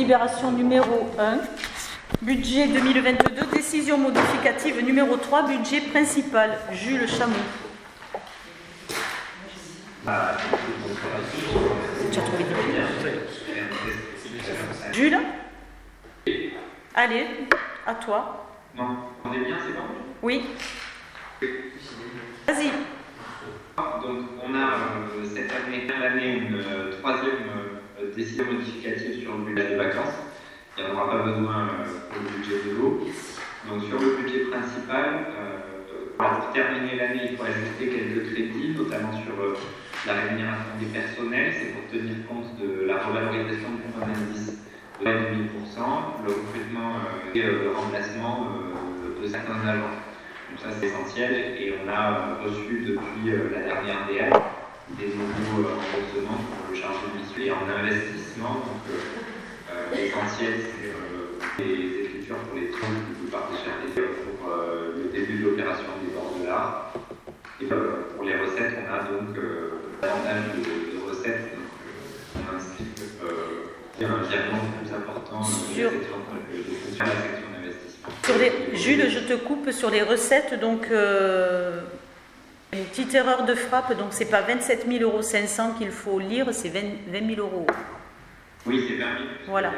délibération numéro 1, budget 2022, décision modificative numéro 3, budget principal. Jules Chamou. Tu as trouvé des... Jules? Allez, à toi. Non, on est bien, c'est bon? Oui. Vas-y. Donc, on a cette année une troisième décision modificative sur le budget des vacances. Il n'y en aura pas besoin pour le budget de l'eau. Donc, sur le budget principal, pour terminer l'année, il faut ajuster quelques crédits, notamment sur la rémunération des personnels. C'est pour tenir compte de la revalorisation du point d'indice de 1000%, le recrutement et le remplacement de certains agents. Donc ça c'est essentiel et on a reçu depuis la dernière DM des nouveaux remboursements pour le chargé de mission et en investissement. Donc l'essentiel c'est les écritures pour les troncs de plupart des chargés pour le début de l'opération des bords de l'art. Et pour les recettes, on a donc davantage de recettes. Donc, on inscrit un virement plus important sur la section d'investissement. Jules, je te coupe sur les recettes. Donc, une petite erreur de frappe. Donc, c'est pas 27 500 € qu'il faut lire, c'est 20 000 €. Oui, c'est permis. Voilà.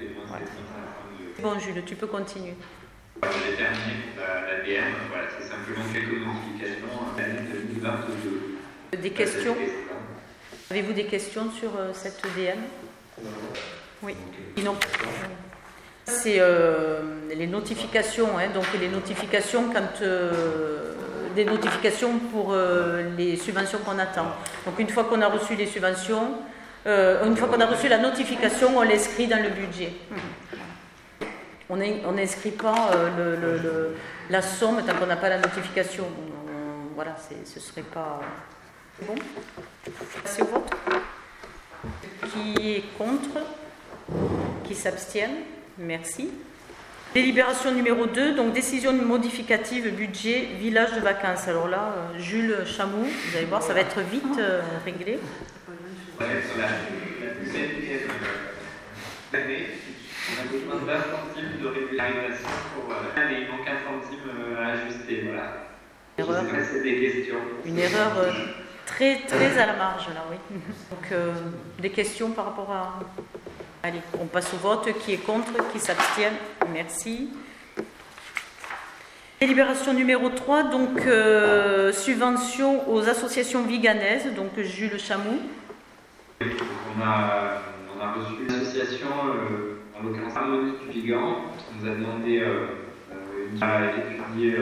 Bon, Jules, tu peux continuer. J'ai terminé pour l'ADM. Voilà, c'est simplement quelques modifications à l'année 2022. Des questions? Avez-vous des questions sur cette DM? Oui. Non. C'est les notifications, hein, donc les notifications quand des notifications pour les subventions qu'on attend. Donc une fois qu'on a reçu les subventions, une fois qu'on a reçu la notification, on l'inscrit dans le budget. On n'inscrit pas la somme tant qu'on n'a pas la notification. Voilà, ce serait pas bon. C'est au vote. Qui est contre? Qui s'abstiennent? Merci. Délibération numéro 2, donc décision modificative budget village de vacances. Alors là, Jules Chamou, vous allez voir, ça va être vite réglé. Ouais, sur la deuxième année, on a besoin de 20 centimes de régularisation pour l'année. Il manque un centime à ajuster, voilà. Erreur. Je sais pas si c'est des questions. Une erreur très, très à la marge, là, oui. Donc, des questions par rapport à... Allez, on passe au vote. Qui est contre? Qui s'abstient? Merci. Délibération numéro 3, donc subvention aux associations viganaises, donc Jules Chamou. On a reçu une association, en l'occurrence Harmonie du Vigan, qui nous a demandé d'étudier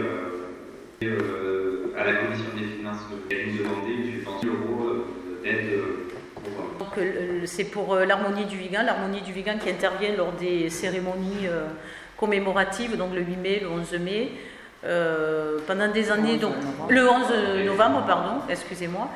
à la commission des finances, elle nous demandait une subvention d'aide. Donc c'est pour l'Harmonie du Vigan qui intervient lors des cérémonies commémoratives, donc le 8 mai, le 11 mai. Pendant des années, donc le 11 novembre, pardon, excusez-moi.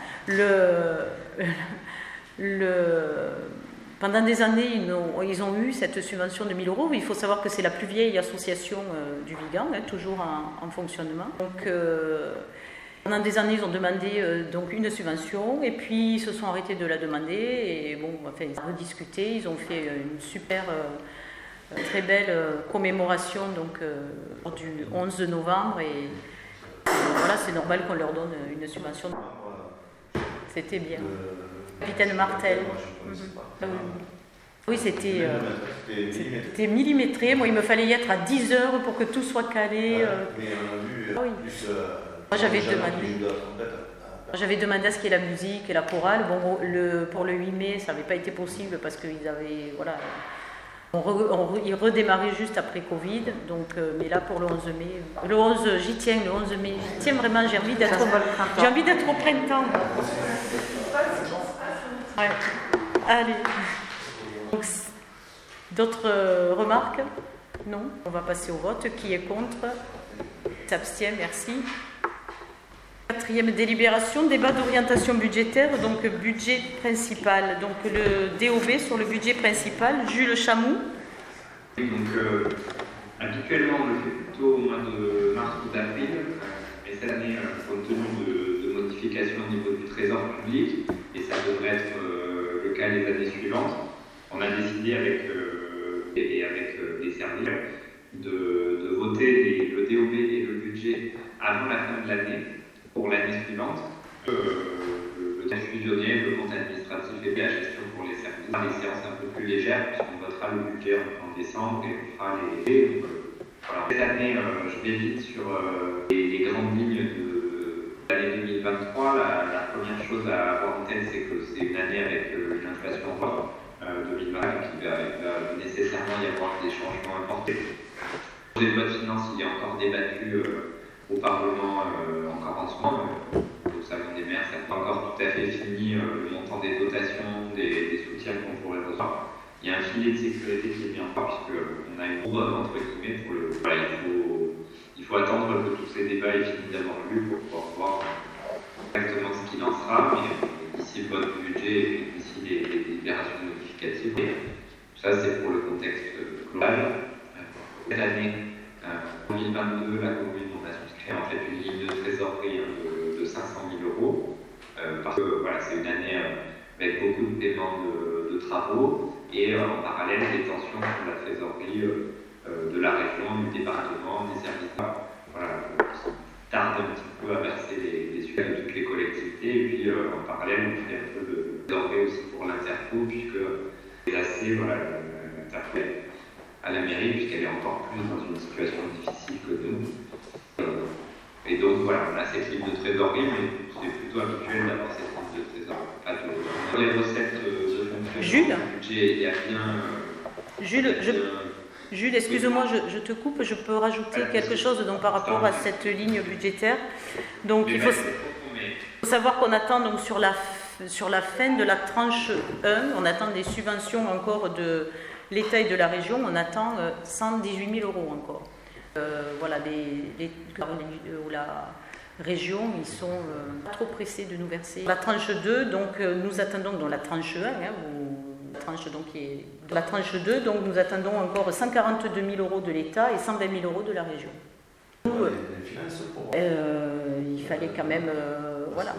Pendant des années, ils ont eu cette subvention de 1 000 €. Il faut savoir que c'est la plus vieille association du Vigan, hein, toujours en fonctionnement. Donc, pendant des années, ils ont demandé donc une subvention et puis ils se sont arrêtés de la demander. Et bon, enfin, ils ont rediscuté. Ils ont fait une super, très belle commémoration donc, du 11 novembre. Et voilà, c'est normal qu'on leur donne une subvention. C'était bien. Capitaine Martel. Oui, c'était millimétré. Moi, il me fallait y être à 10 heures pour que tout soit calé. Oui. Moi, j'avais demandé à ce qu'il y ait la musique et la chorale. Bon, pour le 8 mai, ça n'avait pas été possible parce qu'ils avaient... Voilà, ils redémarraient juste après Covid. Donc, mais là, pour le 11 mai... Le 11, j'y tiens, le 11 mai. J'y tiens vraiment, j'ai envie d'être au printemps. Ouais. Allez. Donc, d'autres remarques? Non. On va passer au vote. Qui est contre? S'abstient, merci. Quatrième délibération, débat d'orientation budgétaire, donc budget principal. Donc le DOB sur le budget principal, Jules Chamou. Donc habituellement on le fait plutôt au mois de mars ou d'avril, mais cette année, compte tenu de modifications au niveau du trésor public, et ça devrait être le cas les années suivantes, on a décidé avec fin de l'année, pour l'année suivante, le temps fusionné, le compte administratif et la gestion pour les services, les séances un peu plus légères, puisqu'on votera le budget en décembre et on fera les... Voilà. Cette année, je vais vite sur les grandes lignes de l'année 2023. La première chose à avoir en tête, c'est que c'est une année avec une inflation forte 2020 qui va nécessairement y avoir des changements importants. Le projet de loi de finances, il est encore débattu au Parlement encore en ce moment. Au Salon des maires, ça n'est pas encore tout à fait fini le montant des dotations, des soutiens qu'on pourrait recevoir. Il y a un filet de sécurité qui est bien fort puisqu'on a une bombe entre guillemets pour le. Voilà, il faut attendre que tous ces débats aient fini d'avoir lieu pour pouvoir voir exactement ce qu'il en sera. Mais d'ici le vote du budget et d'ici les délibérations notificatives, ça c'est pour le contexte global. Cette année, en 2022, la commune a souscrit en fait une ligne de trésorerie de 500 000 euros parce que voilà, c'est une année avec beaucoup de paiements de travaux. Et en parallèle, des tensions sur la trésorerie de la région, du département, des services voilà, qui tardent un petit peu à verser les sujets de toutes les collectivités. Et puis en parallèle, on fait un peu de trésorerie aussi pour l'Interco, puisque c'est assez, voilà, l'Interco à la mairie, puisqu'elle est encore plus dans une situation difficile que nous. Et donc voilà, on a cette ligne de trésorerie, mais c'est plutôt habituel d'avoir cette ligne de trésorerie. Pas de les recettes de Jules, il y a bien, Jules, excuse-moi, je te coupe, je peux rajouter quelque chose donc, par rapport à cette ligne budgétaire. Donc il faut savoir qu'on attend donc, sur la fin de la tranche 1, on attend des subventions encore de l'État et de la région, on attend 118 000 euros encore. Voilà, la région, ils sont pas trop pressés de nous verser. La tranche 2, donc nous attendons dans la tranche 1, la tranche, donc, qui est de la tranche 2, donc nous attendons encore 142 000 euros de l'État et 120 000 euros de la région. Il fallait quand même, voilà.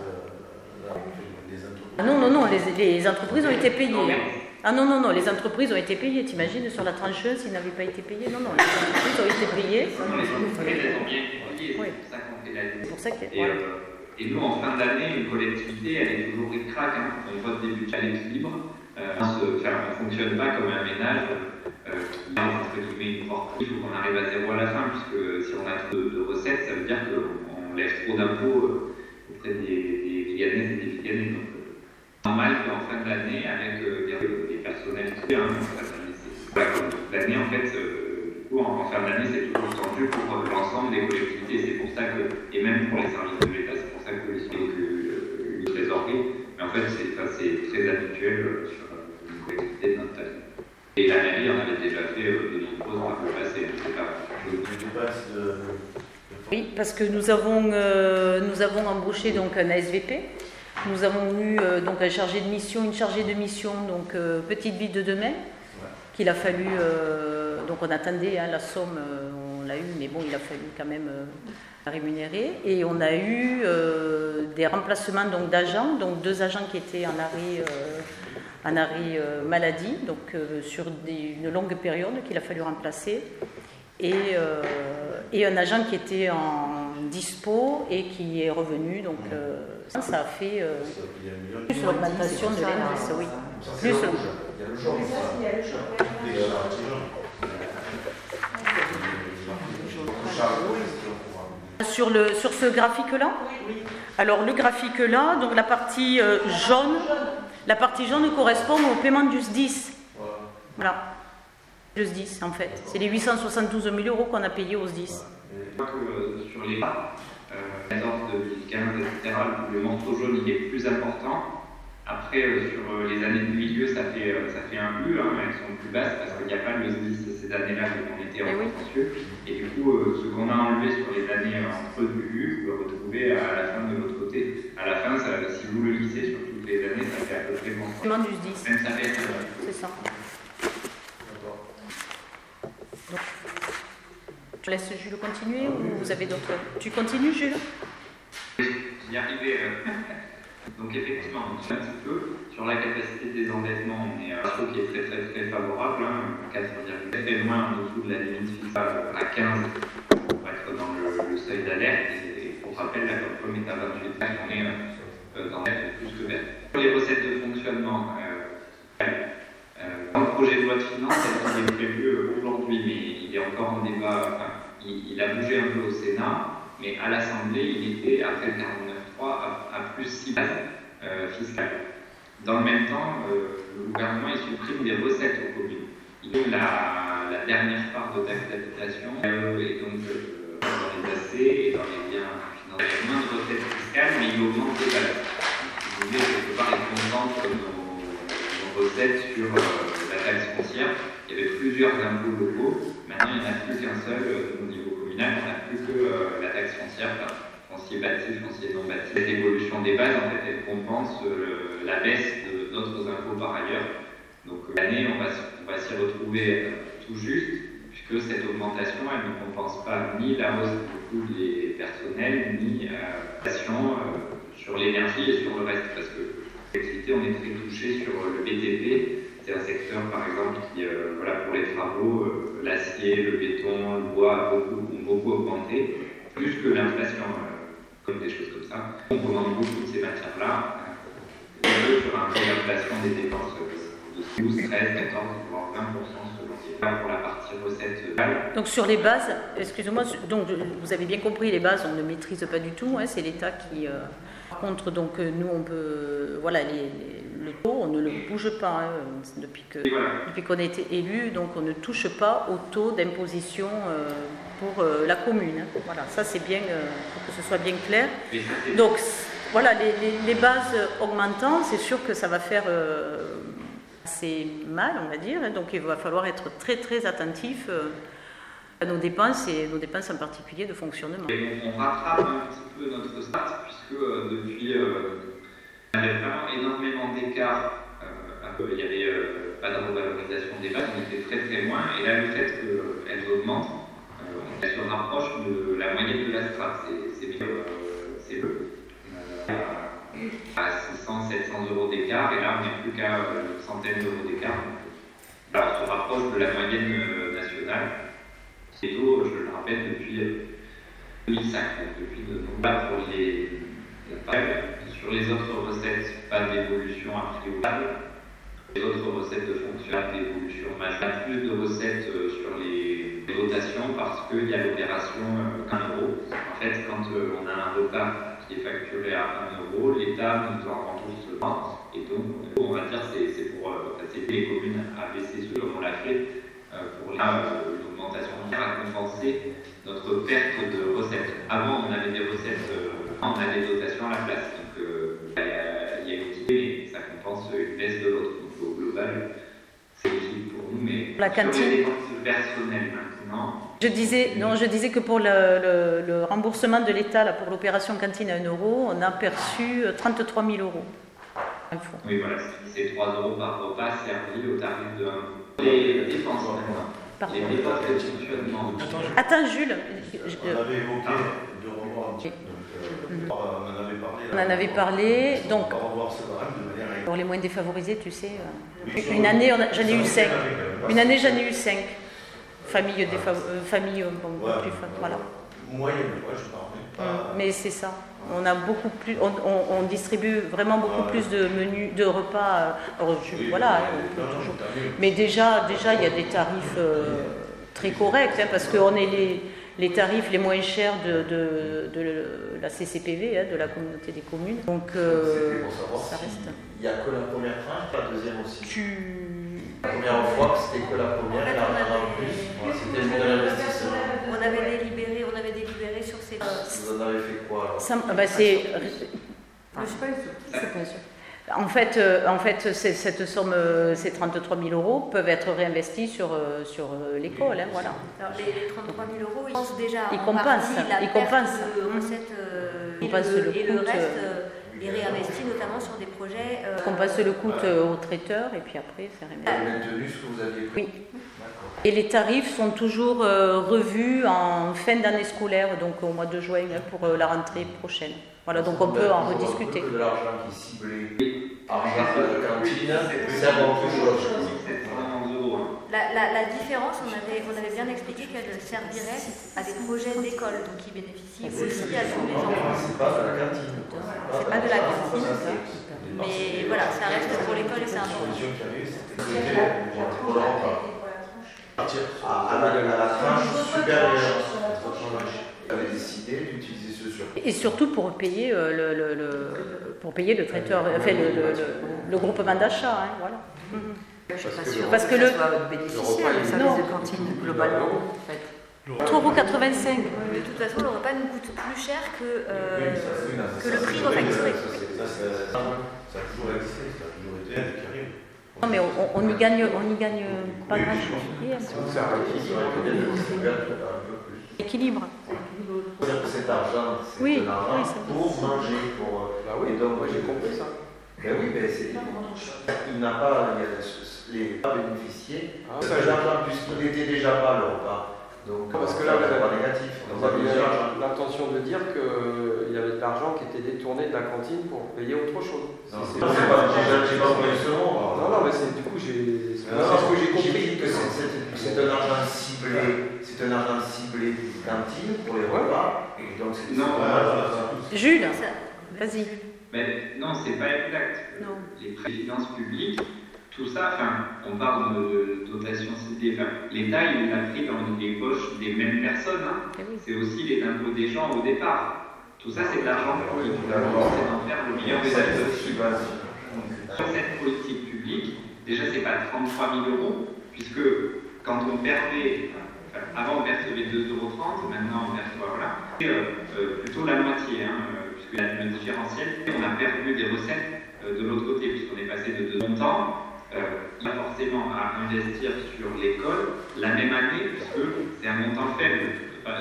Ah non, les entreprises ont été payées. Ah non, les entreprises ont été payées. T'imagines, sur la tranche 1, s'ils n'avaient pas été payés? Non, les entreprises ont été payées. Oui. C'est pour ça que... Voilà. Et nous, en fin d'année, une collectivité, elle est toujours ric-rac. On vote des budgets à l'équilibre. On ne fonctionne pas comme un ménage qui a entre guillemets une forte. Il faut qu'on arrive à zéro à la fin, puisque si on a trop de recettes, ça veut dire qu'on lève trop d'impôts auprès des Viganais et des Viganais. Donc, normal qu'en fin de l'année, avec des personnels qui l'année, en fait, du coup, en fin d'année, c'est toujours tendu pour l'ensemble des collectivités. C'est pour ça que, et même pour les services de l'État, c'est pour ça que une trésorerie. Mais en fait, c'est très habituel sur une collectivité de notre taille. Et la mairie en avait déjà fait de nombreuses par le passé. Oui, parce que nous avons embauché donc un ASVP. Nous avons eu donc une chargée de mission, donc Petite Ville de Demain, qu'il a fallu, donc on attendait la somme, on l'a eu, mais bon, il a fallu quand même la rémunérer. Et on a eu des remplacements donc d'agents, donc 2 agents qui étaient en arrêt maladie, donc sur une longue période qu'il a fallu remplacer. Et un agent qui était en dispo et qui est revenu, donc ça a fait plus l'augmentation de l'indice, oui. Plus sur ce graphique-là. Alors le graphique-là, donc la partie jaune correspond au paiement du SDIS. Voilà. Le SDIS, en fait. C'est les 872 000 euros qu'on a payés au SDIS. Sur les 14, 2015, etc., le morceau jaune il est plus important. Après, sur les années du milieu, ça fait un U, elles sont plus basses parce qu'il n'y a pas le SDIS ces années-là, on était en contentieux. Et du coup, ce qu'on a enlevé sur les années entre du U, vous le retrouvez à la fin de l'autre côté. À la fin, si vous le lissez sur toutes les années, ça fait à peu près bon. Paiement du SDIS. Même ça fait. C'est ça. Donc, je laisse Jules continuer ou vous avez d'autres... Tu continues, Jules? J'y arrivais. Donc effectivement, on suit un petit peu sur la capacité des endettements. On est à un ratio qui est très favorable, 4,7 très loin en dessous de la limite fiscale à 15 pour être dans le seuil d'alerte. Et pour rappelle, la COP est à 28, on est dans plus que vert. Pour les recettes de fonctionnement, dans le projet de loi de finances, il est prévu aujourd'hui, mais il est encore en débat, il a bougé un peu au Sénat, mais à l'Assemblée, il était, après le 49.3, à plus 6 bases fiscales. Dans le même temps, le gouvernement il supprime des recettes aux communes. Il donne la dernière part de taxe d'habitation, et donc dans les AC et dans les biens financiers. Il y a moins de recettes fiscales, mais il augmente les bases. Vous voulez, quelque part, il concentre nos recettes sur la taxe foncière. Il y avait plusieurs impôts locaux. Maintenant, il n'y en a plus qu'un seul au niveau communal. On n'a plus que la taxe foncière, foncier bâti, foncier non bâti. Cette évolution des bases, en fait, elle compense la baisse d'autres impôts par ailleurs. Donc l'année, on va s'y retrouver tout juste, puisque cette augmentation, elle ne compense pas ni la hausse du coût des personnels, ni l'inflation sur l'énergie et sur le reste, parce que l'électricité, on est très touché sur le BTP. C'est un secteur, par exemple, qui, pour les travaux, l'acier, le béton, le bois ont beaucoup augmenté, plus que l'inflation, comme des choses comme ça. On commande beaucoup de ces matières-là, sur un taux d'inflation des dépenses de 12, 13, 14, voire 20% selon les cas pour la partie recette. Donc sur les bases, excusez-moi, donc vous avez bien compris, les bases, on ne maîtrise pas du tout, c'est l'État qui... Par contre, donc nous, on peut... Voilà, le taux, on ne le bouge pas depuis qu'on a été élu, donc on ne touche pas au taux d'imposition pour la commune. Voilà, ça c'est bien, pour que ce soit bien clair. Donc voilà, les bases augmentant, c'est sûr que ça va faire assez mal, on va dire, donc il va falloir être très très attentif à nos dépenses et nos dépenses en particulier de fonctionnement. Et on rattrape un petit peu notre strat, puisque depuis, il y avait vraiment énormément d'écarts, il n'y avait pas de revalorisation des bases, on était très très loin, et là le fait qu'elles augmentent, on se rapproche de la moyenne de la strat, c'est le à 600, 700 euros d'écart, et là on n'est plus qu'à une centaine d'euros d'écart. Alors on se rapproche de la moyenne nationale. C'est tôt, je le rappelle, depuis 2005, donc depuis de nombreux pour les sur les autres recettes, pas d'évolution a priori. Les autres recettes de fonctionnement, d'évolution majeure, plus de recettes sur les dotations parce qu'il y a l'opération 1 euro. En fait, quand on a un repas qui est facturé à 1 euro, l'État nous en rembourse 20. Et donc, on va dire c'est pour aider les communes à baisser ce comme on l'a fait pour l'augmentation qui a compensé notre perte de recettes. Avant, on avait des recettes, on a des dotations à la place. Donc, il y a une idée, mais ça compense une baisse de l'autre. Donc, au global, c'est utile pour nous, mais la cantine. Sur les dépenses personnelles maintenant. Je disais que pour le remboursement de l'État pour l'opération cantine à 1 euro, on a perçu 33 000 euros. Oui, voilà, c'est 3 euros par repas servi au tarif de 1 euro. Les dépenses maintenant. Les dépenses de fonctionnement. Attends, Jules. On avait évoqué de revoir un petit peu. On en avait parlé. Donc, pour les moins défavorisés, tu sais, une année, j'en ai eu 5. Une année, j'en ai eu 5. Famille plus voilà. Moyenne, je parle. Mais c'est ça. On a beaucoup plus, on distribue vraiment beaucoup plus de menus, de repas. Voilà, on peut toujours. Mais déjà, il y a des tarifs très corrects, parce qu'on est les tarifs les moins chers de la CCPV, de la communauté des communes. Donc, ça reste. Il n'y a que la première tranche, pas la deuxième aussi. La première fois, c'était que la première, et la plus. C'était le modèle investissement. On avait délibéré sur ces... Vous en avez fait quoi alors? C'est pas sûr. En fait, cette somme, ces 33 000 euros peuvent être réinvestis sur l'école, voilà. Alors, les 33 000 euros, ils pensent déjà ils compensent de recettes et le reste est réinvesti notamment sur des projets... On compense le coût au traiteur et puis après, c'est réinvesti. Vous avez maintenu ce que vous aviez pris? Oui. Et les tarifs sont toujours revus en fin d'année scolaire, donc au mois de juin pour la rentrée prochaine. Voilà, donc on peut en rediscuter. De l'argent qui est ciblé, argent de cantine, c'est avant tout chose. 700 euros. La différence, on avait bien expliqué qu'elle servirait à des projets d'école, donc qui bénéficient aussi à tous les enfants. C'est pas de la cantine. C'est pas de la cantine, mais voilà, ça reste pour l'école et c'est important. À la tranche supérieure, on avait décidé d'utiliser ce surplus. Et surtout pour payer le traiteur, enfin le groupement d'achat, hein, voilà. Je suis pas sûre parce que ça soit bénéficiaire, le service de cantine, globalement, en fait. 3,85 €. De toute façon, le repas nous coûte plus cher que le prix refacturé. Ça a toujours existé, ça a toujours été qui arrive. Non, mais on y gagne pas grand-chose. Ça Équilibre. Cet argent, c'est Oui, de l'argent oui, pour manger. Bah oui, donc moi j'ai compris ça. Ben oui, ben c'est. Il n'a pas, les pas bénéficié. Ah, Parce que l'argent, puisqu'il n'était déjà pas le repas. Donc, parce que là, vous pas négatif. Vous avez l'intention de dire qu'il y avait de l'argent qui était détourné de la cantine pour payer autre chose. Non, j'ai pas envoyé ce mot. Non, mais c'est du coup, c'est ce que j'ai compris. J'ai dit que c'est un argent ciblé. C'est un argent ciblé cantine pour les repas. Et donc, c'est Jules, vas-y. Mais non, c'est pas exact. Non. Les présidences publiques, tout ça, on parle de dotation citée, l'État il l'a pris dans les poches des mêmes personnes. C'est aussi les impôts des gens au départ. Tout ça, c'est de l'argent public. C'est d'en faire le meilleur usage possible. Sur cette politique publique, déjà, c'est pas 33 000 €, puisque quand on perdait, avant on percevait 2,30 €, maintenant on perçoit, plutôt la moitié, puisque le différentiel, on a perdu des recettes de l'autre côté, puisqu'on est passé de 2 montants. Il y a forcément à investir sur l'école la même année, puisque c'est un montant faible.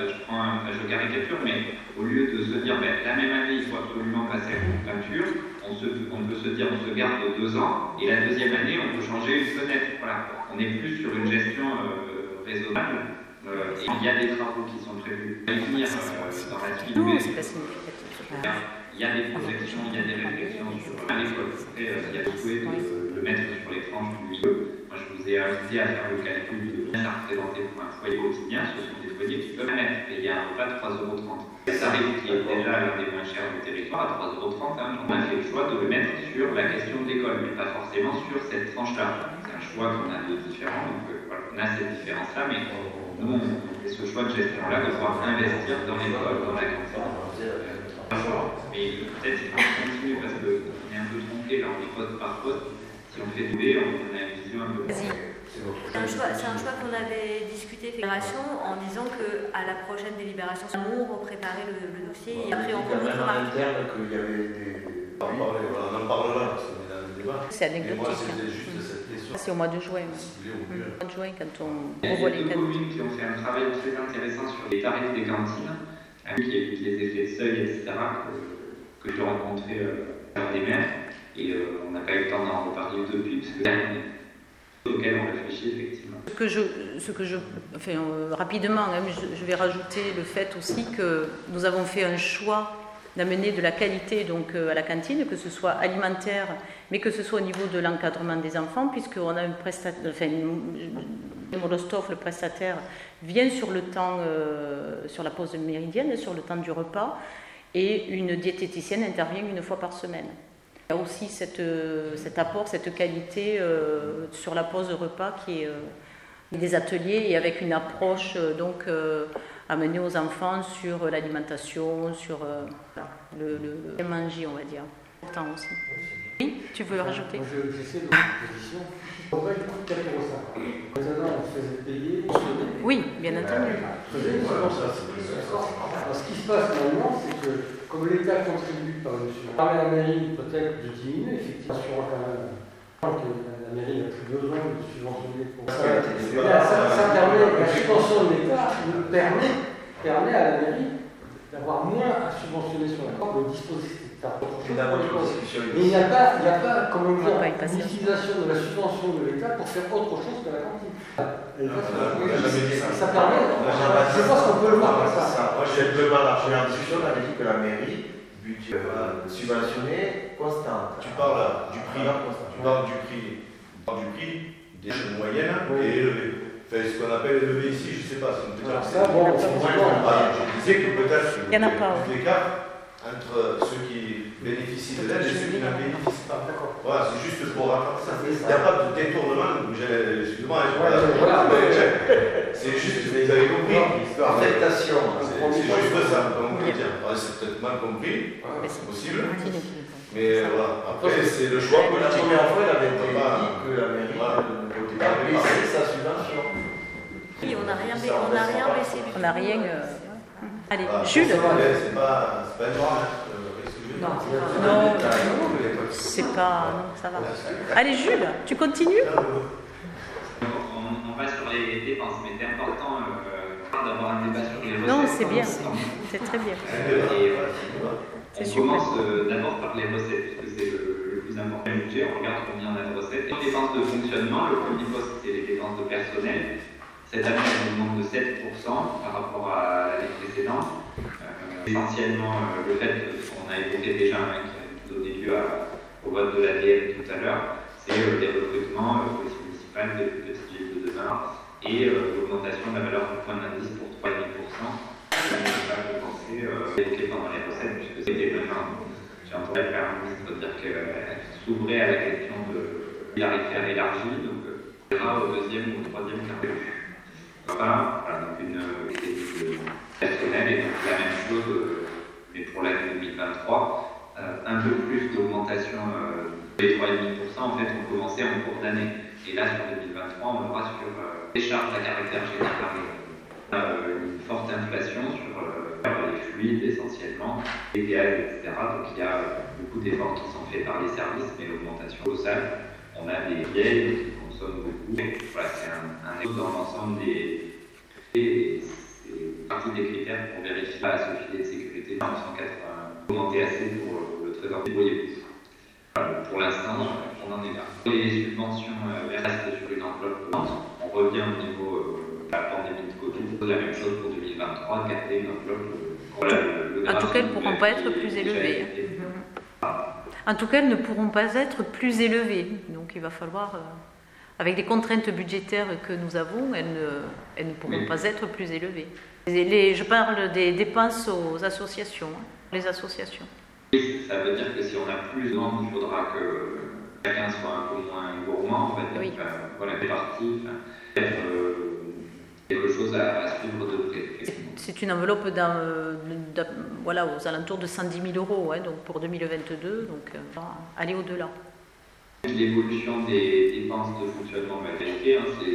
Je caricature, mais au lieu de se dire la même année, il faut absolument passer à une peinture, on peut se dire on se garde 2 ans, et la deuxième année, on peut changer une fenêtre. Voilà. On est plus sur une gestion raisonnable. Et il y a des travaux qui sont prévus à venir dans la suite. Non, c'est pas significatif. Il y a des projections, il y a des réflexions sur l'école. Après, il y a le souhait de le mettre sur les tranches du milieu. Moi, je vous ai invité à faire le calcul de combien ça représentait pour un foyer quotidien. Ce sont des foyers qui peuvent mettre payer un repas de 3,30 €. Ça arrive qui est déjà l'un des moins chers du territoire, à 3,30 €. On a fait le choix de le mettre sur la question de l'école, mais pas forcément sur cette tranche-là. C'est un choix qu'on a de différent. Donc, on a cette différence-là, mais nous, on fait ce choix de gestion-là de pouvoir investir dans l'école, dans la cantine. Mais peut-être qu'il faut continuer parce qu'on est un peu tronqué, là on est poste par poste. Si on fait du B, on a une vision un peu. C'est un choix qu'on avait discuté fédération en disant qu'à la prochaine délibération, on repréparait le dossier et après on remettra. Il y avait en interne qu'il y avait des. On en parle là, parce qu'on est dans le débat. C'est anecdotique. Moi, c'était juste cette question. C'est au mois de juin. Au mois de juin, quand on revoit les communes qui ont fait un travail très intéressant sur les tarifs des cantines, qui évitent les effets de seuil, etc., que j'ai rencontré par des maires. Et on n'a pas eu le temps d'en reparler depuis, parce que c'est auquel on réfléchit effectivement. Rapidement, je vais rajouter le fait aussi que nous avons fait un choix d'amener de la qualité donc, à la cantine, que ce soit alimentaire, mais que ce soit au niveau de l'encadrement des enfants, puisqu'on a une prestataire, Molostov, le prestataire, vient sur le temps, sur la pause méridienne, sur le temps du repas, et une diététicienne intervient 1 fois par semaine. Il y a aussi cet apport, cette qualité sur la pause de repas qui est des ateliers et avec une approche donc amenée aux enfants sur l'alimentation, sur le manger, on va dire. Important aussi. Oui, tu veux le rajouter? J'essaie de une position. On va du coup de 4,5 €. Maintenant, on faisait payer. Oui, bien entendu. Alors, ce qui se passe maintenant, c'est que comme l'État contribue par-dessus, par la mairie peut-être de diminuer, effectivement, quand même que la mairie n'a plus besoin de subventionner pour ça. Ça permet, la subvention de l'État permet à la mairie d'avoir moins à subventionner sur la corde le dispositif. Mais il n'y a pas, comment dire, une utilisation de la subvention de l'État pour faire autre chose que la cantine. Ça permet, je pense qu'on peut le voir comme ça. Moi, j'ai le mal à la première discussion, on avait dit que la mairie subventionnée constante. Tu parles du prix. Tu parles du prix des moyennes et élevées. Enfin, ce qu'on appelle élevé ici, je ne sais pas si on peut dire ça. Bon, je disais que peut-être il y en a pas. Plus d'écart entre ceux qui bénéficient de l'aide et ceux qui n'en bénéficient pas. Voilà, c'est juste pour rattraper ça. Il n'y a pas de détournement. Excuse-moi, c'est juste, vous avez compris. Affectation. C'est juste ça. Donc, c'est peut-être mal compris, c'est possible. Mais voilà, après, c'est le choix politique. La première fois, il avait été dit que la mairie ne votait pas baisser sa subvention. Oui, on n'a rien baissé. On n'a rien. Allez, Voilà, Jules. C'est pas une drame. Non, c'est pas. Non, ça va. Allez, Jules, tu continues? On va sur les dépenses, mais c'est important d'avoir un débat sur les recettes. Non, c'est bien, c'est très bien. On commence d'abord par les recettes, puisque c'est le plus important du budget. On regarde combien on a de recettes. Les dépenses de fonctionnement, le premier poste, c'est les dépenses de personnel. Cette année, on augmente de 7% par rapport à l'année précédente. Essentiellement, le fait qu'on a évoqué déjà, qui a donné lieu au vote de l'ADN tout à l'heure, c'est les recrutements police municipale de petites villes de demain et l'augmentation de la valeur du point d'indice pour 3,5%. On va penser évoqué pendant les recettes, puisque c'était maintenant. J'ai entendu le ministre dire qu'elle s'ouvrait à la question de tarifaire élargie, donc on verra au deuxième ou au troisième quart d'heure. Enfin, donc une personnelle et donc la même chose, mais pour l'année 2023, un peu plus d'augmentation des 3,5%. En fait, on commençait en cours d'année. Et là, sur 2023, on aura sur les charges à caractère général une forte inflation sur les fluides essentiellement, les gaz, etc. Donc il y a beaucoup d'efforts qui sont faits par les services, mais l'augmentation colossale. On a des vieilles qui consomment beaucoup. Voilà, c'est un effort dans l'ensemble c'est partie des critères pour vérifier ce filet de sécurité 180 augmenté assez pour le trésor débrouillé. Pour l'instant, on en est là. Les subventions restent sur une enveloppe. On revient au niveau de la pandémie de Covid. La même chose pour 2023, garder une enveloppe. En tout cas, elles ne pourront pas être plus élevées. En tout cas, elles ne pourront pas être plus élevées. Donc il va falloir, avec les contraintes budgétaires que nous avons, elles ne pourront pas être plus élevées. Je parle des dépenses aux associations, les associations. Ça veut dire que si on a plus de monde, il faudra que chacun soit un peu moins gourmand, en fait. Oui. Voilà, des parties, être quelque chose à suivre de près. C'est une enveloppe voilà, aux alentours de 110 000 €, donc pour 2022, donc aller au-delà. L'évolution des dépenses de fonctionnement vérifiée, c'est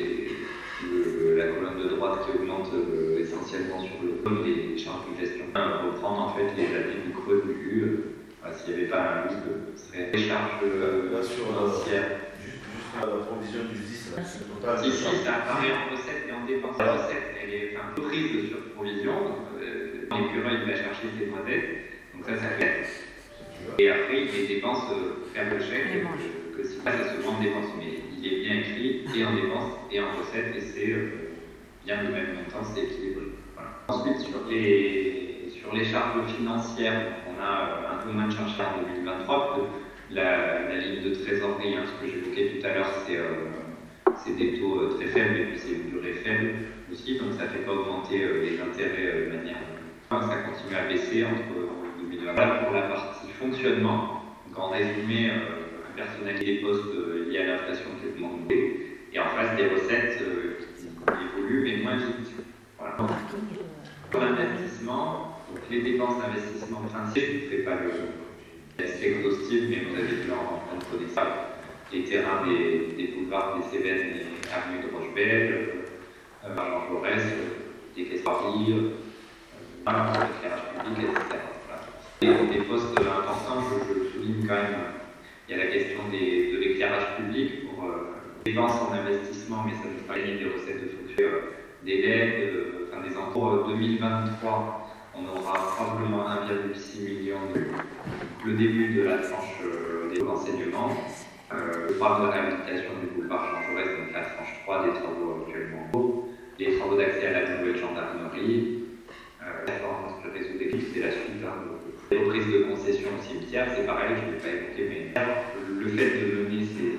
la colonne de droite qui augmente essentiellement sur le code des charges de gestion. Reprendre en fait les années du creux du U, s'il n'y avait pas un U, ce serait des charges financières. Juste la provision du 10, c'est total. Si, ça apparaît en recette et en dépense. La recette, elle est prise sur provision, l'écureuil va chercher ses dettes, donc ça fait. Et après, il les dépense pour faire le chèque, que si ça se voit en dépense, mais il est bien écrit et en dépense et en recette, et c'est bien le même montant, c'est équilibré. Voilà. Ensuite, sur les charges financières, on a un peu moins de charges en 2023, la ligne de trésorerie, ce que j'évoquais tout à l'heure, c'est des taux très faibles et puis c'est une durée faible aussi, donc ça ne fait pas augmenter les intérêts de manière. Ça continue à baisser entre 2020. Voilà pour la partie fonctionnement. Donc en résumé, un personnel des postes liés à l'inflation qui augmente et en face des recettes qui évoluent mais moins vite. Voilà. Pour l'investissement, donc les dépenses d'investissement principales, je ne ferai pas le exhaustif, mais vous avez vu en prenez ça. Les terrains des boulevards des Cévennes et avenue de Rochebelle, Jean Jaurès, des caisses Paris, l'éclairage public, etc. Voilà. Des postes importants, je souligne quand même, il y a la question de l'éclairage public pour dépenses en investissement, mais ça ne peut pas gagner des recettes de fonction, des LED, des encours 2023. On aura probablement 1,6 million le début de la tranche des enseignements. Le programme de réhabilitation du boulevard Jean Jaurès, donc la tranche 3 des travaux actuellement en cours. Les travaux d'accès à la nouvelle gendarmerie. La réforme sur le réseau d'équipe, c'est la suite. Les reprises de concessions au cimetière, c'est pareil, je ne vais pas évoquer, mais le fait de mener la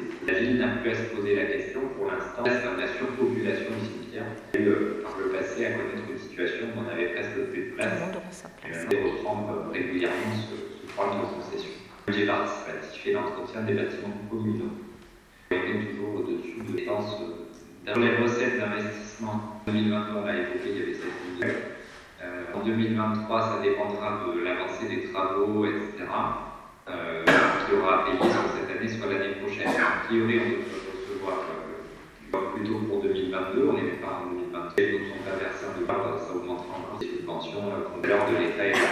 ville n'a plus à se poser la question pour l'instant. La surpopulation du cimetière par le passé à connaître une situation où on avait presque plus de place. Et on reprend régulièrement ce programme de concession. Le budget participatif et l'entretien des bâtiments communaux. On est toujours au-dessus de dépenses. Dans les recettes d'investissement, en 2022, on l'a évoqué, il y avait 7 millions. En 2023, ça dépendra de l'avancée des travaux, etc. Qui aura payé soit cette année, soit l'année prochaine. A priori, on devrait recevoir plutôt pour 2022, on n'est pas en 2022. Les autres sont pas versés en 2023, ça augmentera encore les subventions de l'ordre de l'État et de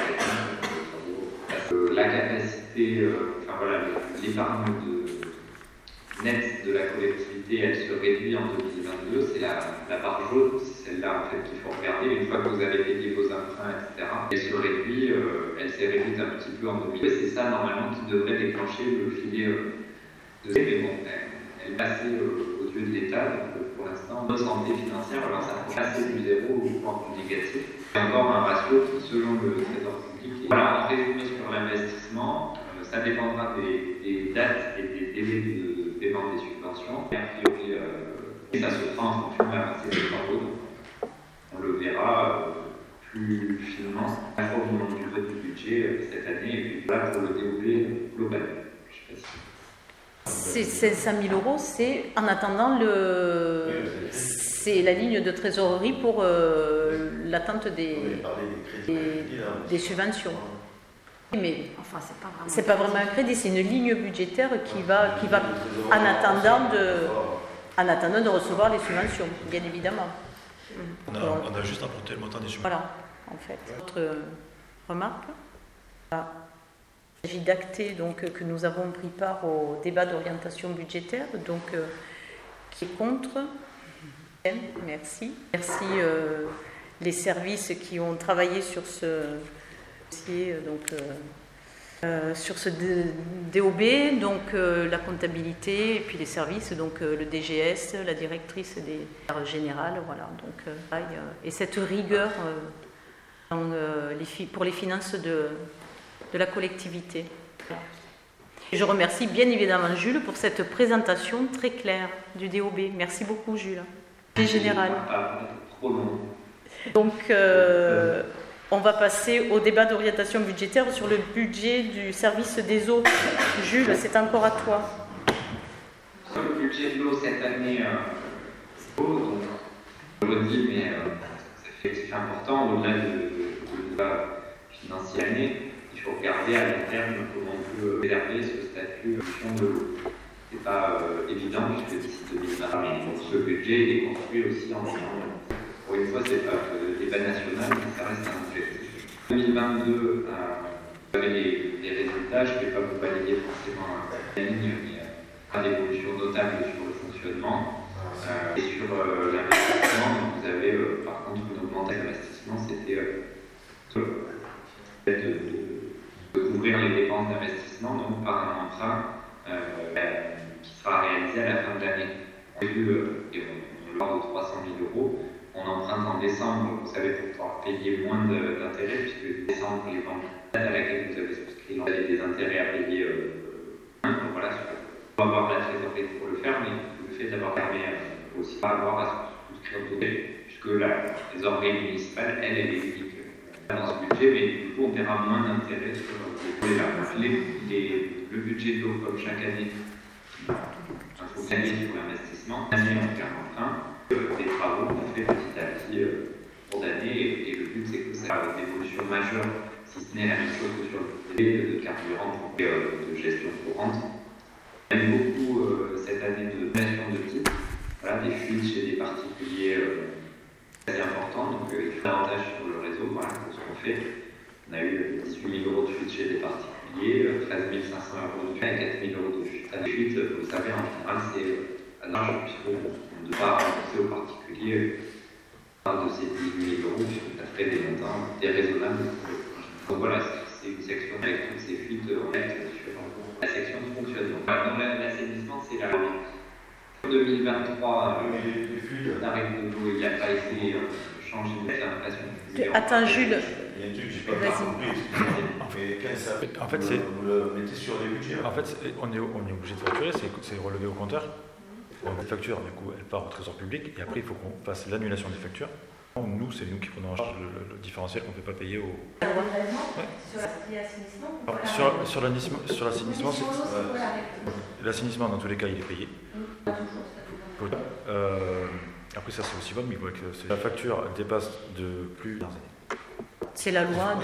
la capacité, l'épargne nette de la collectivité, elle se réduit en 2022, c'est la barre jaune, c'est celle-là en fait qu'il faut regarder. Une fois que vous avez payé vos emprunts, etc., elle se réduit, elle s'est réduite un petit peu en 2022. C'est ça normalement qui devrait déclencher le filet de mais bon, elle passait aux yeux de l'État, donc pour l'instant, notre santé financière, alors ça peut passer du zéro au point négatif. C'est encore un ratio qui, selon le Trésor public, voilà, en résumé sur l'investissement, ça dépendra des dates et des délais de paiement des subventions. Et a priori, ça se fera en fonction de l'avancée des travaux. Donc, on le verra plus finement à la fois au moment du vote du budget cette année et puis là pour le DOB global. Je sais pas si... C'est 5 000 €, c'est en attendant c'est la ligne de trésorerie pour l'attente des subventions. Mais enfin, c'est pas vraiment un crédit, c'est une ligne budgétaire qui va en attendant de recevoir les subventions, bien évidemment. On a juste apporté le montant des subventions. Voilà, en fait. Autre remarque. Il s'agit d'acter donc que nous avons pris part au débat d'orientation budgétaire, donc qui est contre. Merci. Merci les services qui ont travaillé sur ce dossier, sur ce DOB, donc la comptabilité et puis les services, donc le DGS, la directrice des affaires générales, voilà. Donc et cette rigueur pour les finances de la collectivité. Et je remercie bien évidemment Jules pour cette présentation très claire du DOB. Merci beaucoup Jules. C'est général. Donc on va passer au débat d'orientation budgétaire sur le budget du service des eaux. Jules, c'est encore à toi. Le budget de l'eau cette année, donc, je le redis, mais c'est important, au-delà de la financière année, il faut regarder à long terme comment on peut préserver ce statut de l'eau. Ce n'est pas évident, puisque d'ici 2020, ce budget il est construit aussi en pour une fois, ce n'est pas le débat national, mais ça reste un objectif. 2022, vous avez les résultats, je ne vais pas vous valider forcément la ligne, mais pas d'évolution notable sur le fonctionnement. Et sur l'investissement, vous avez par contre une augmentation d'investissement, c'était de couvrir les dépenses d'investissement donc par un emprunt qui sera réalisé à la fin de l'année. On a vu l'ordre de 300 000 €. On emprunte en décembre, vous savez, pour pouvoir payer moins d'intérêts, puisque décembre, les banques à laquelle vous avez souscrit, vous avez des intérêts à payer. Donc voilà, il faut avoir la trésorerie pour le faire, mais le fait d'avoir permis aussi pas avoir à souscrire au budget, puisque la trésorerie municipale, elle est unique dans ce budget, mais du coup, on paiera moins d'intérêts sur le budget de l'eau, comme chaque année. Il faut gagner sur l'investissement. L'année, on fait un emprunt. Des travaux qu'on fait petit à petit pour d'années et le but c'est que ça ait une évolution majeure, si ce n'est la même chose que sur le budget de carburant et de gestion courante. Il y a eu beaucoup cette année de donation de titres, voilà, des fuites chez des particuliers assez importants, donc il faut davantage sur le réseau, voilà, c'est ce qu'on fait. On a eu 18 000 € de fuites chez des particuliers, 13 500 € de fuites et 4 000 € de fuites. Les fuites, vous le savez, en général c'est à large puisque de ne pas rembourser aux particuliers de ces 18 000 €, puisque ça ferait des montants déraisonnables. Donc voilà, c'est une section avec toutes ces fuites en fait sur la section de fonctionnement. Dans l'assainissement, c'est la en 2023, le tarif de l'eau n'a pas été changé de l'impression. Attends Jules, y a un truc que je n'ai pas compris, mais quand ça en fait, vous le mettez sur les budgets. En fait, on est obligé de facturer, c'est relevé au compteur. Les factures, du coup, elles partent au trésor public et après, il faut qu'on fasse l'annulation des factures. Nous, c'est nous qui prenons en charge le différentiel qu'on ne peut pas payer au. Ouais. Sur l'assainissement, l'assainissement, dans tous les cas, il est payé. Après, ça, c'est aussi bon, mais la facture dépasse de plus d'un années. C'est la loi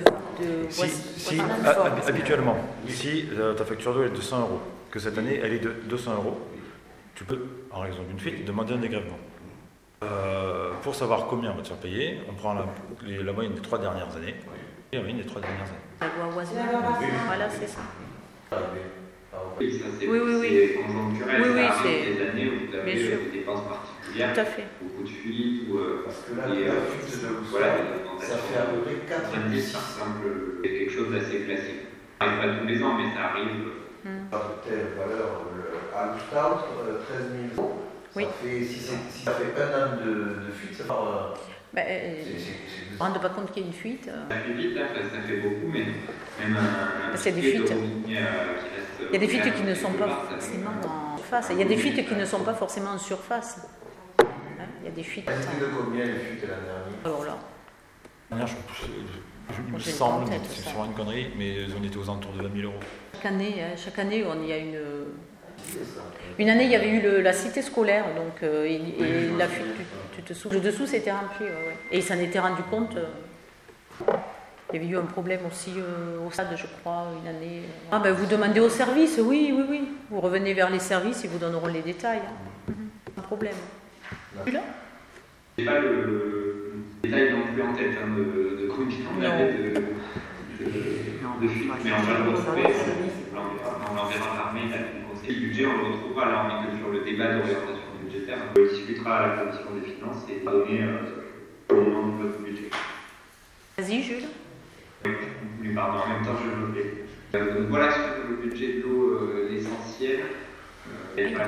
habituellement, si ta facture d'eau est de 100 €, que cette année, elle est de 200 €, tu peux, en raison d'une fuite, demander un dégrèvement. Pour savoir combien on va te faire payer, on prend la moyenne des 3 dernières années. Et la moyenne des 3 dernières années. La loi Oiseau. Voilà, c'est ça. Oui, ça c'est conjoncturel. Oui, ça c'est des années où vous avez des dépenses particulières, tout à fait. beaucoup de fuites ou parce que là, ça fait à peu près 4 par exemple, c'est quelque chose d'assez classique. Ça n'arrive pas tous les ans, mais ça arrive. Pas de telle valeur, à l'outre, 13 000 €. Oui. Si ça fait un an de fuite, ça part. On ne rend pas compte qu'il y a une fuite. Ça fait vite, hein, ça fait beaucoup, mais même c'est des fuites. Il y a des fuites qui ne sont pas forcément en surface. Il y a des fuites qui ne sont pas forcément en surface. Il y a des fuites. C'était de combien les fuites l'année dernière? Alors là. L'année dernière, il me semble, c'est sûrement une connerie, mais on était aux alentours de 20 000 €. Chaque année, il y a une année, il y avait eu la cité scolaire, donc la fuite, tu te souviens. Le dessous s'était rempli, ouais. Et il s'en était rendu compte. Il y avait eu un problème aussi au stade, je crois, une année. Vous demandez au service, oui. Vous revenez vers les services, ils vous donneront les détails. Pas de problème. Tu l'as ? Je n'ai pas le détail non plus en tête de combien on avait de fuites, mais on va le retrouver. On l'enverra par mail à le conseil du budget, on le retrouvera là, on est que sur le débat d'orientation budgétaire. On le discutera à la commission des finances et donner au moment de votre budget. Vas-y, Jules. Oui, pardon, en même temps je l'oublie. Donc voilà sur le budget de l'eau, l'essentiel. Il y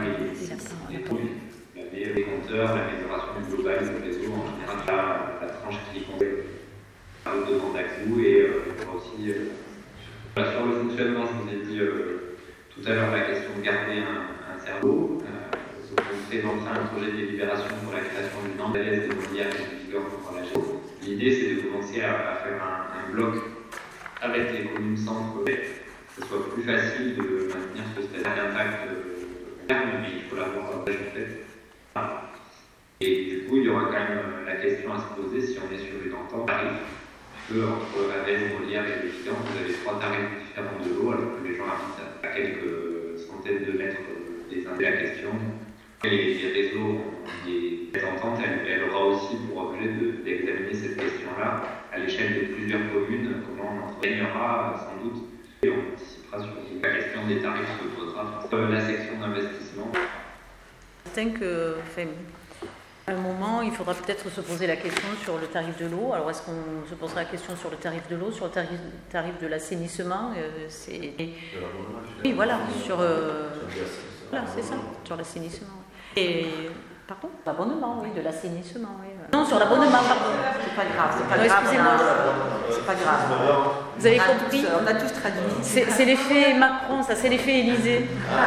avait les compteurs, l'amélioration globale du réseau, en général la tranche qui compte la demande à coût et aussi sur le fonctionnement, je vous ai dit tout à l'heure la question de garder un cerveau. On présentera un projet de délibération pour la création d'une ambulaise de Molière et de Vigueur pour la gestion. L'idée c'est de commencer à faire un bloc avec les communes centres, que ce soit plus facile de maintenir ce stade d'impact terme, mais il faut l'avoir en fait. Et du coup, il y aura quand même la question à se poser si on est sur une entente tarif. Puisque entre Ravenne, Molière et Vigueur, vous avez 3 tarifs différents de l'eau, alors que les gens habitent à quelques centaines de mètres des uns de la question. Et les réseaux, cette entente, elle aura aussi pour objet d'examiner cette question-là à l'échelle de plusieurs communes, comment on en gagnera sans doute, et on anticipera sur la question des tarifs se posera la section d'investissement. C'est que, à un moment, il faudra peut-être se poser la question sur le tarif de l'eau. Alors, est-ce qu'on se posera la question sur le tarif de l'eau, sur le tarif de l'assainissement Oui, voilà, voilà, c'est ça, sur l'assainissement. Et, pardon ? L'abonnement, oui, de l'assainissement, oui. Non, sur l'abonnement, pardon. C'est pas grave. Excusez-moi. C'est pas grave. Vous avez compris ? On a tous traduit. C'est l'effet Macron, ça, c'est l'effet Élysée.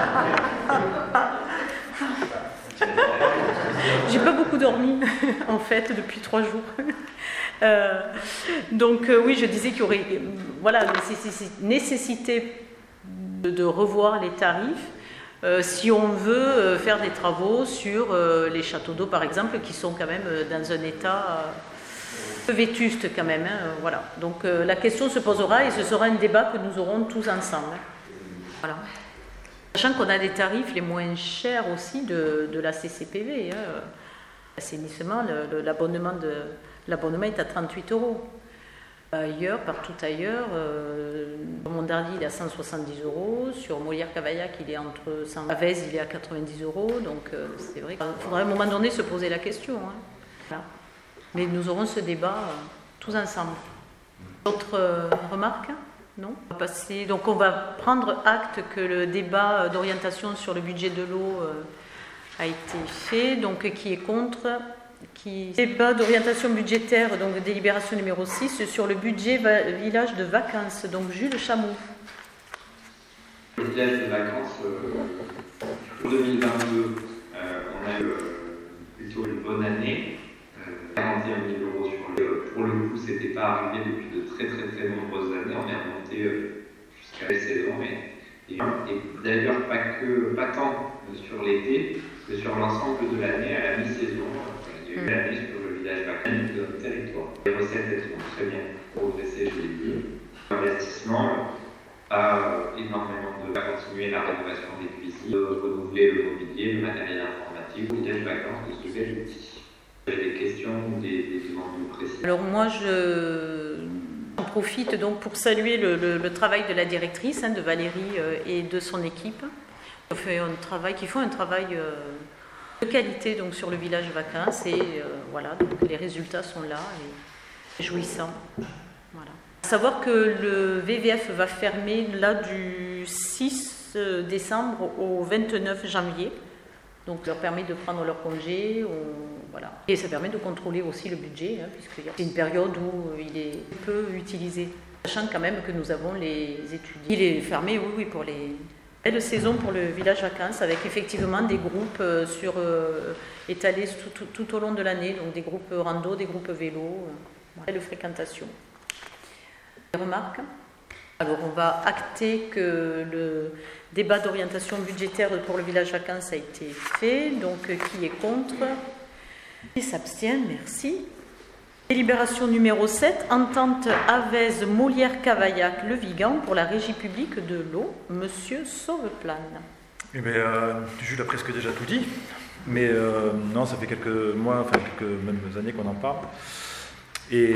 J'ai pas beaucoup dormi, en fait, depuis 3 jours. Donc, oui, je disais qu'il y aurait nécessité de revoir les tarifs. Si on veut faire des travaux sur les châteaux d'eau, par exemple, qui sont quand même dans un état peu vétuste quand même. Voilà. Donc la question se posera et ce sera un débat que nous aurons tous ensemble. Voilà. Sachant qu'on a des tarifs les moins chers aussi de la CCPV. L'assainissement, l'abonnement est à 38 €. Ailleurs, partout ailleurs, sur Montargis il est à 170 €, sur Molière-Cavaillac il est entre 100 €, à Vèze il est à 90 €, donc c'est vrai qu'il faudrait à un moment donné se poser la question. Voilà. Mais nous aurons ce débat tous ensemble. D'autres remarques ? Non ? Donc on va prendre acte que le débat d'orientation sur le budget de l'eau a été fait, donc qui est contre ? débat d'orientation budgétaire, donc délibération numéro 6, sur le budget village de vacances. Donc Jules Chamou. Le village de vacances, pour 2022, on a eu plutôt une bonne année. 41 000 euros pour le coup, c'était pas arrivé depuis de très nombreuses années. On est remonté jusqu'à la saison. Et d'ailleurs, pas tant sur l'été, que sur l'ensemble de l'année, à la mi-saison. Il y a eu l'année sur le village vacances de notre territoire. Les recettes, elles ont très bien progressé, je l'ai dit. L'investissement, pas énormément de continuer la rénovation des cuisines, de renouveler le mobilier, le matériel informatique, le village vacances de ce bel outil. Vous avez des questions ou des demandes précises? Alors moi, j'en profite donc pour saluer le travail de la directrice, de Valérie et de son équipe, qui font un travail de qualité donc, sur le village vacances et voilà, donc les résultats sont là et réjouissants. Voilà. À savoir que le VVF va fermer là du 6 décembre au 29 janvier. Donc, ça leur permet de prendre leur congé, voilà. Et ça permet de contrôler aussi le budget, puisque c'est une période où il est peu utilisé. Sachant quand même que nous avons les études. Il est fermé, oui, pour les belles saisons pour le village vacances, avec effectivement des groupes étalés tout au long de l'année, donc des groupes rando, des groupes vélo, de fréquentation. Des remarques ? Alors, on va acter que le débat d'orientation budgétaire pour le village vacances a été fait. Donc, qui est contre? Qui s'abstient? Merci. Délibération numéro 7, entente Avez, Molière-Cavaillac, Le Vigan pour la régie publique de l'eau. Monsieur Sauveplane. Eh bien, Jules a presque déjà tout dit. Mais non, ça fait quelques mois, quelques mêmes années qu'on en parle. Et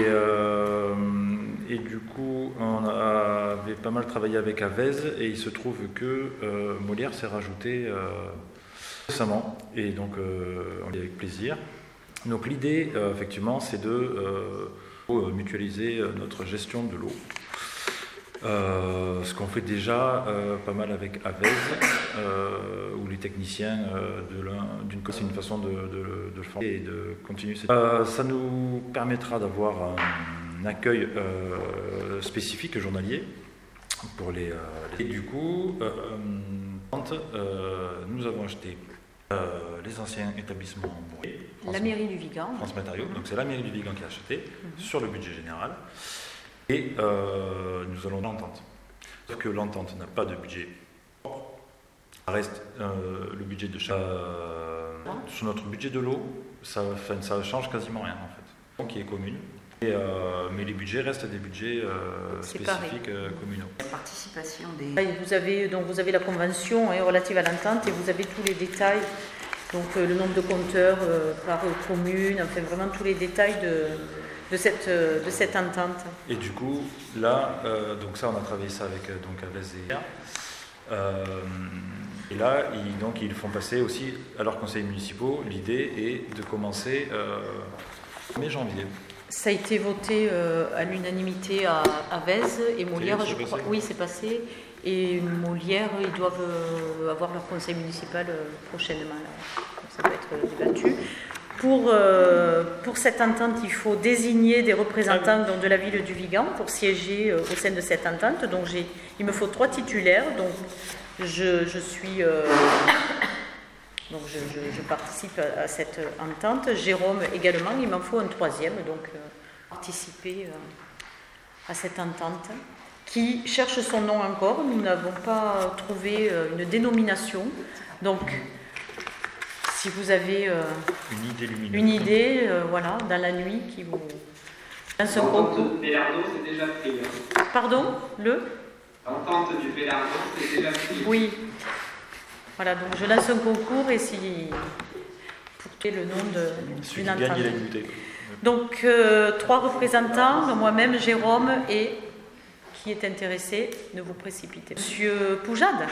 du coup, on avait pas mal travaillé avec Avez et il se trouve que Molière s'est rajouté récemment et donc on dit avec plaisir. Donc l'idée, effectivement, c'est de mutualiser notre gestion de l'eau. Ce qu'on fait déjà pas mal avec Avez, où les techniciens c'est une façon de le faire et de continuer. Ça nous permettra d'avoir un accueil spécifique journalier pour les et du coup, nous avons acheté les anciens établissements la mairie du Vigan. France Matériaux, donc c'est la mairie du Vigan qui a acheté sur le budget général. Et nous allons l'entente. Sauf que l'entente n'a pas de budget. Ça reste le budget de chaque. Sur notre budget de l'eau, ça change quasiment rien en fait. Donc qui est commune. Mais les budgets restent des budgets spécifiques communaux. La participation des. Vous avez la convention relative à l'entente et vous avez tous les détails. Donc le nombre de compteurs par commune, enfin vraiment tous les détails de cette entente. Et du coup, là, donc ça, on a travaillé ça avec Avez et là, ils font passer aussi à leurs conseils municipaux. L'idée est de commencer mai janvier. Ça a été voté à l'unanimité à Avez et Molière, je crois. Oui, c'est passé. Et Molière, ils doivent avoir leur conseil municipal prochainement. Là. Ça va être débattu. Pour cette entente, il faut désigner des représentants de la ville du Vigan pour siéger au sein de cette entente. Donc il me faut 3 titulaires. Donc je participe à cette entente. Jérôme également, il m'en faut un 3e. Donc participer à cette entente qui cherche son nom encore. Nous n'avons pas trouvé une dénomination. Donc si vous avez une idée, voilà, dans la nuit qui vous lance un concours. L'entente du Pélardo, c'est déjà pris. Pardon, L'entente du Pélardo, c'est déjà pris. Oui. Voilà, donc je lance un concours et pour qu'il y ait le nom d'une entente. Donc 3 représentants, donc moi-même, Jérôme et qui est intéressé, ne vous précipitez pas. Monsieur Poujade.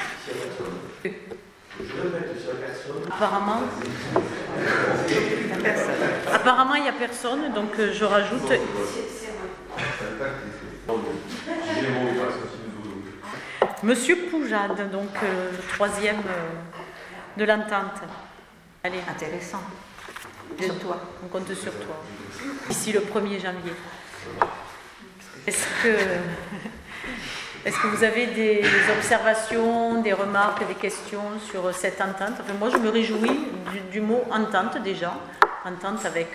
Apparemment, il n'y a personne, donc je rajoute. Monsieur Poujade, donc le 3e de l'entente. Allez. Intéressant. Sur toi. On compte sur toi. D'ici le 1er janvier. Est-ce que vous avez des observations, des remarques, des questions sur cette entente? Enfin, moi, je me réjouis du mot entente déjà. Entente avec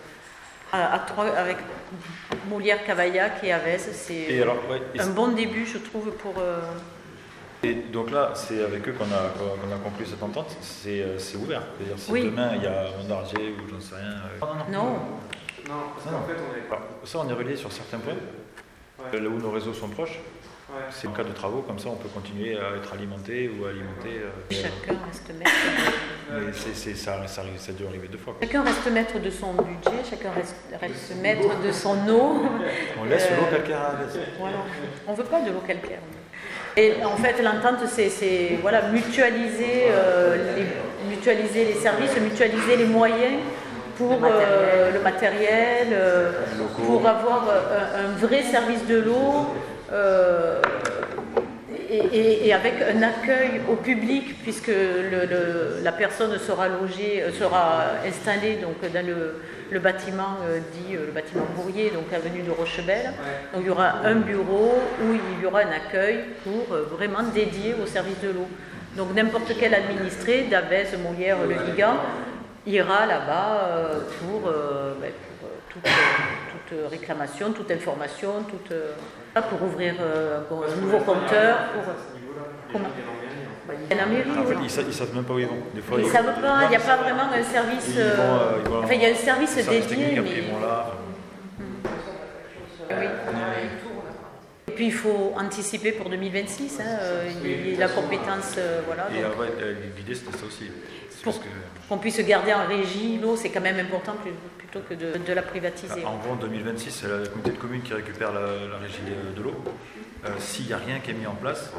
Molière, Cavaillac et Avez. C'est un bon début, je trouve, pour... Et donc là, c'est avec eux qu'on a conclu cette entente. C'est ouvert. C'est-à-dire si demain, il y a Mondardier ou j'en sais rien... Non, parce qu'en fait, ça, on est relié sur certains points. Ouais. Là où nos réseaux sont proches. Ouais. C'est en cas de travaux, comme ça on peut continuer à être alimenté ou alimenter. Chacun reste maître. Mais ça doit arriver 2 fois. Quoi. Chacun reste maître de son budget, chacun reste maître de son eau. On laisse l'eau calcaire à l'aise. Voilà. On ne veut pas de l'eau calcaire. Et en fait, l'entente, c'est mutualiser les services, mutualiser les moyens pour le matériel, pour avoir un vrai service de l'eau et avec un accueil au public, puisque la personne sera installée donc, dans le bâtiment le bâtiment Bourrier, donc avenue de Rochebelle. Donc il y aura un bureau où il y aura un accueil pour vraiment dédié au service de l'eau. Donc n'importe quel administré d'Avez, Molière, Le Vigan ira là-bas pour toute réclamation, toute information, pour ouvrir un nouveau compteur. Comment ? Il y en a mairie. En fait, ils ne savent même pas où ils vont. Des fois, ils ne savent pas, il n'y a pas vraiment un service. Enfin, il y a un service dédié. Mais... Ils vont là. Oui. Et puis il faut anticiper pour 2026, la compétence. Et l'idée c'était ça aussi. Pour qu'on puisse garder en régie l'eau, c'est quand même important plutôt que de la privatiser. En gros, en 2026, c'est la communauté de communes qui récupère la régie de l'eau. S'il n'y a rien qui est mis en place,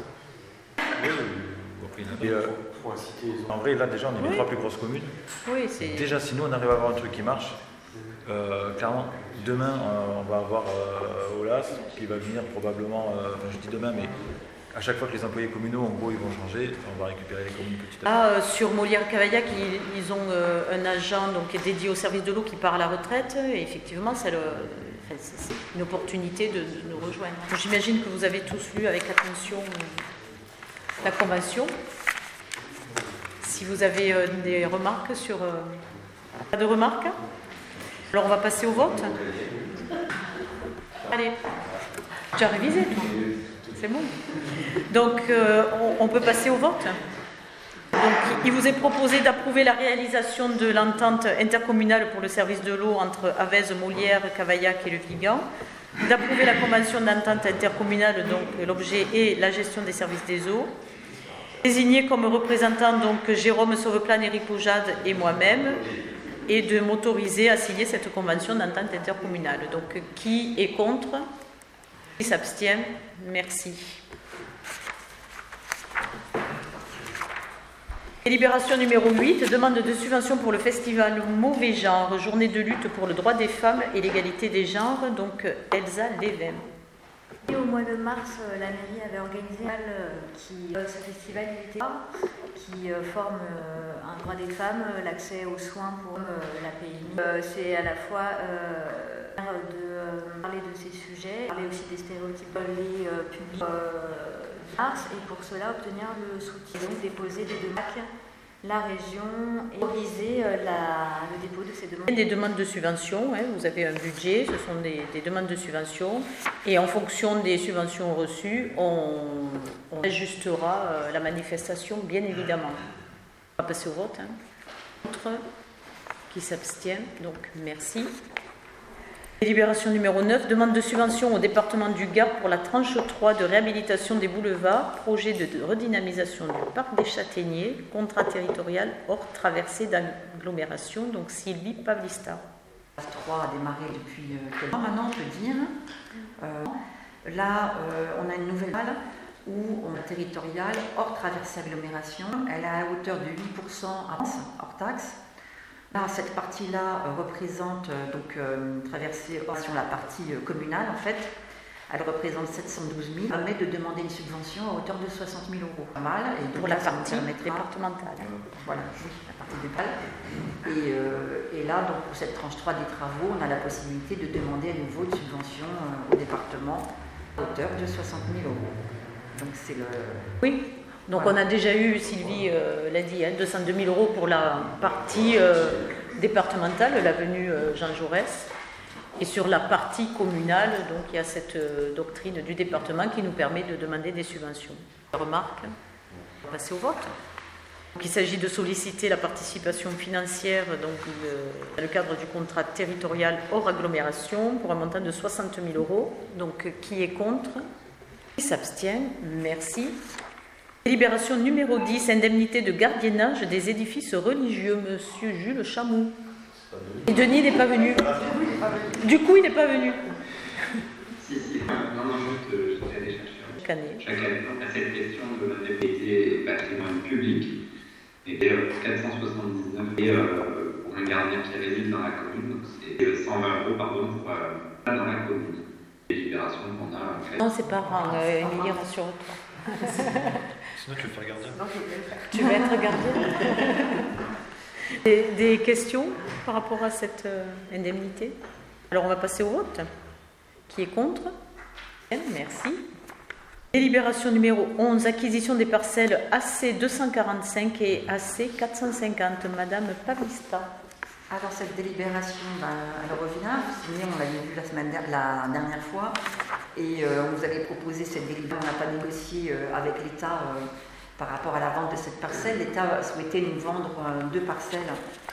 en vrai, là déjà, on est les 3 plus grosses communes. Oui, déjà, si nous on arrive à avoir un truc qui marche, clairement, demain, on va avoir Olas qui va venir probablement, je dis demain, mais à chaque fois que les employés communaux, en gros, ils vont changer, on va récupérer les communes petit à petit. Sur Molière-Cavaillac, ils ont un agent donc, dédié au service de l'eau qui part à la retraite, et effectivement, c'est une opportunité de nous rejoindre. J'imagine que vous avez tous lu avec attention la convention. Si vous avez des remarques sur... Pas de remarques ? Alors on va passer au vote. Allez, tu as révisé toi ? C'est bon. Donc on peut passer au vote. Donc il vous est proposé d'approuver la réalisation de l'entente intercommunale pour le service de l'eau entre Avez, Molière, Cavaillac et Le Vigan, d'approuver la convention d'entente intercommunale, donc l'objet est la gestion des services des eaux, désigner comme représentants donc Jérôme Sauveplane, Éric Poujade et moi-même, et de m'autoriser à signer cette convention d'entente intercommunale. Donc, qui est contre ? Qui s'abstient ? Merci. Délibération numéro 8, demande de subvention pour le festival Mauvais Genre, journée de lutte pour le droit des femmes et l'égalité des genres, donc Elsa Lévin. Au mois de mars, la mairie avait organisé ce festival qui forme un droit des femmes, l'accès aux soins pour la PMI. C'est à la fois de parler de ces sujets, parler aussi des stéréotypes les publics mars, et pour cela obtenir le soutien, donc déposer des demandes la région et autoriser le dépôt de ces demandes. Des demandes de subvention, vous avez un budget, ce sont des demandes de subvention, et en fonction des subventions reçues, on ajustera la manifestation, bien évidemment. On va passer au vote. Contre, qui s'abstient, donc merci. Délibération numéro 9, demande de subvention au département du Gard pour la tranche 3 de réhabilitation des boulevards, projet de redynamisation du parc des Châtaigniers, contrat territorial hors traversée d'agglomération, donc Sylvie Pavlista. La phase 3 a démarré depuis quelques temps maintenant, on peut dire. Là, on a une nouvelle salle où on a territorial hors traversée agglomération. Elle est à hauteur de 8% hors taxe. Là, cette partie-là représente donc traversée sur la partie communale en fait. elle représente 712 000, permet de demander une subvention à hauteur de 60 000 euros. Pas mal. Et pour la partie départementale. Voilà, oui, la partie départementale. Et là, donc, pour cette tranche 3 des travaux, on a la possibilité de demander à nouveau une subvention au département à hauteur de 60 000 euros. Donc c'est le... Oui, donc voilà. On a déjà eu, Sylvie l'a dit, 202 000 euros pour la partie départementale, l'avenue Jean Jaurès. Et sur la partie communale, donc il y a cette doctrine du département qui nous permet de demander des subventions. Remarque, on va passer au vote. Donc, il s'agit de solliciter la participation financière donc, dans le cadre du contrat territorial hors agglomération pour un montant de 60 000 euros. Donc qui est contre? Qui s'abstient? Merci. Délibération numéro 10, indemnité de gardiennage des édifices religieux, Monsieur Jules Chamou. Et Denis n'est pas venu. Du coup, il n'est pas venu. Si. Non, juste, je vais aller chercher. Chaque année, à cette question de l'indemnité patrimoine public, et 479 et pour un gardien qui réside dans la commune, donc c'est 120 euros pour dans la commune. Délibération qu'on a fait. Non, c'est pas grave, Émilie, rassure-toi. Sinon, tu veux faire gardien. Tu vas être gardien. Des questions par rapport à cette indemnité? Alors on va passer au vote. Qui est contre? Merci. Délibération numéro 11, acquisition des parcelles AC 245 et AC 450. Madame Pavista. Alors cette délibération, elle revient. On l'avait vu la dernière fois. Et on vous avait proposé cette délibération. On n'a pas négocié avec l'État par rapport à la vente de cette parcelle. L'État souhaitait nous vendre deux parcelles,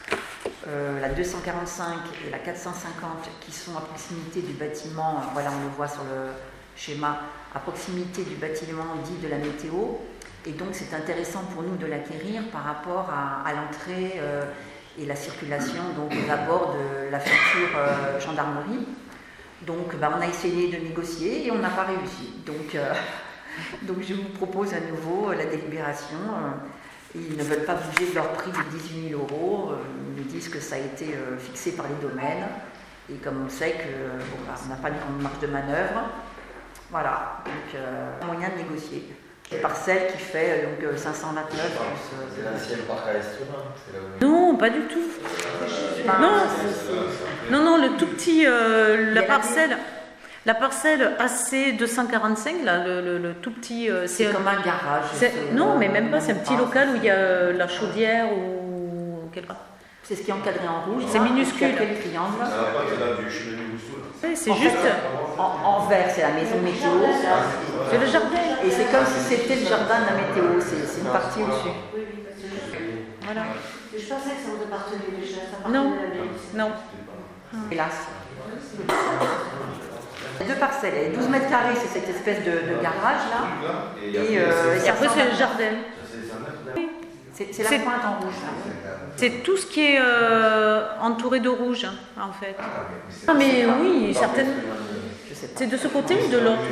la 245 et la 450, qui sont à proximité du bâtiment, voilà, on le voit sur le schéma, à proximité du bâtiment dit de la météo. Et donc c'est intéressant pour nous de l'acquérir par rapport à l'entrée et la circulation donc aux abords de la future gendarmerie. Donc on a essayé de négocier et on n'a pas réussi. Donc je vous propose à nouveau la délibération. Ils ne veulent pas bouger de leur prix de 18 000 euros. Ils nous disent que ça a été fixé par les domaines. Et comme on sait qu'on n'a pas de grande marge de manœuvre, voilà, donc moyen de négocier. Une parcelle qui fait donc 529. C'est l'ancien parc à l'Estomac. Non, pas du tout. Non, le tout petit, la parcelle AC 245, là, le tout petit... c'est comme un garage. Non, mais même pas, c'est un petit local où il y a la chaudière ou quelque part. C'est ce qui est encadré en rouge. C'est minuscule. Il y a le triangle. C'est juste... En vert, c'est la maison météo. C'est le jardin. Et c'est comme si c'était le jardin de la météo. C'est une partie au-dessus. Voilà. Je pensais que ça vous appartenait déjà. Non. Hélas. Deux parcelles, il y a 12 mètres carrés, c'est cette espèce de garage là. Et après c'est le jardin. C'est la pointe en rouge là. C'est tout ce qui est entouré de rouge en fait. Ah mais oui, certainement. C'est de ce côté ou de l'autre?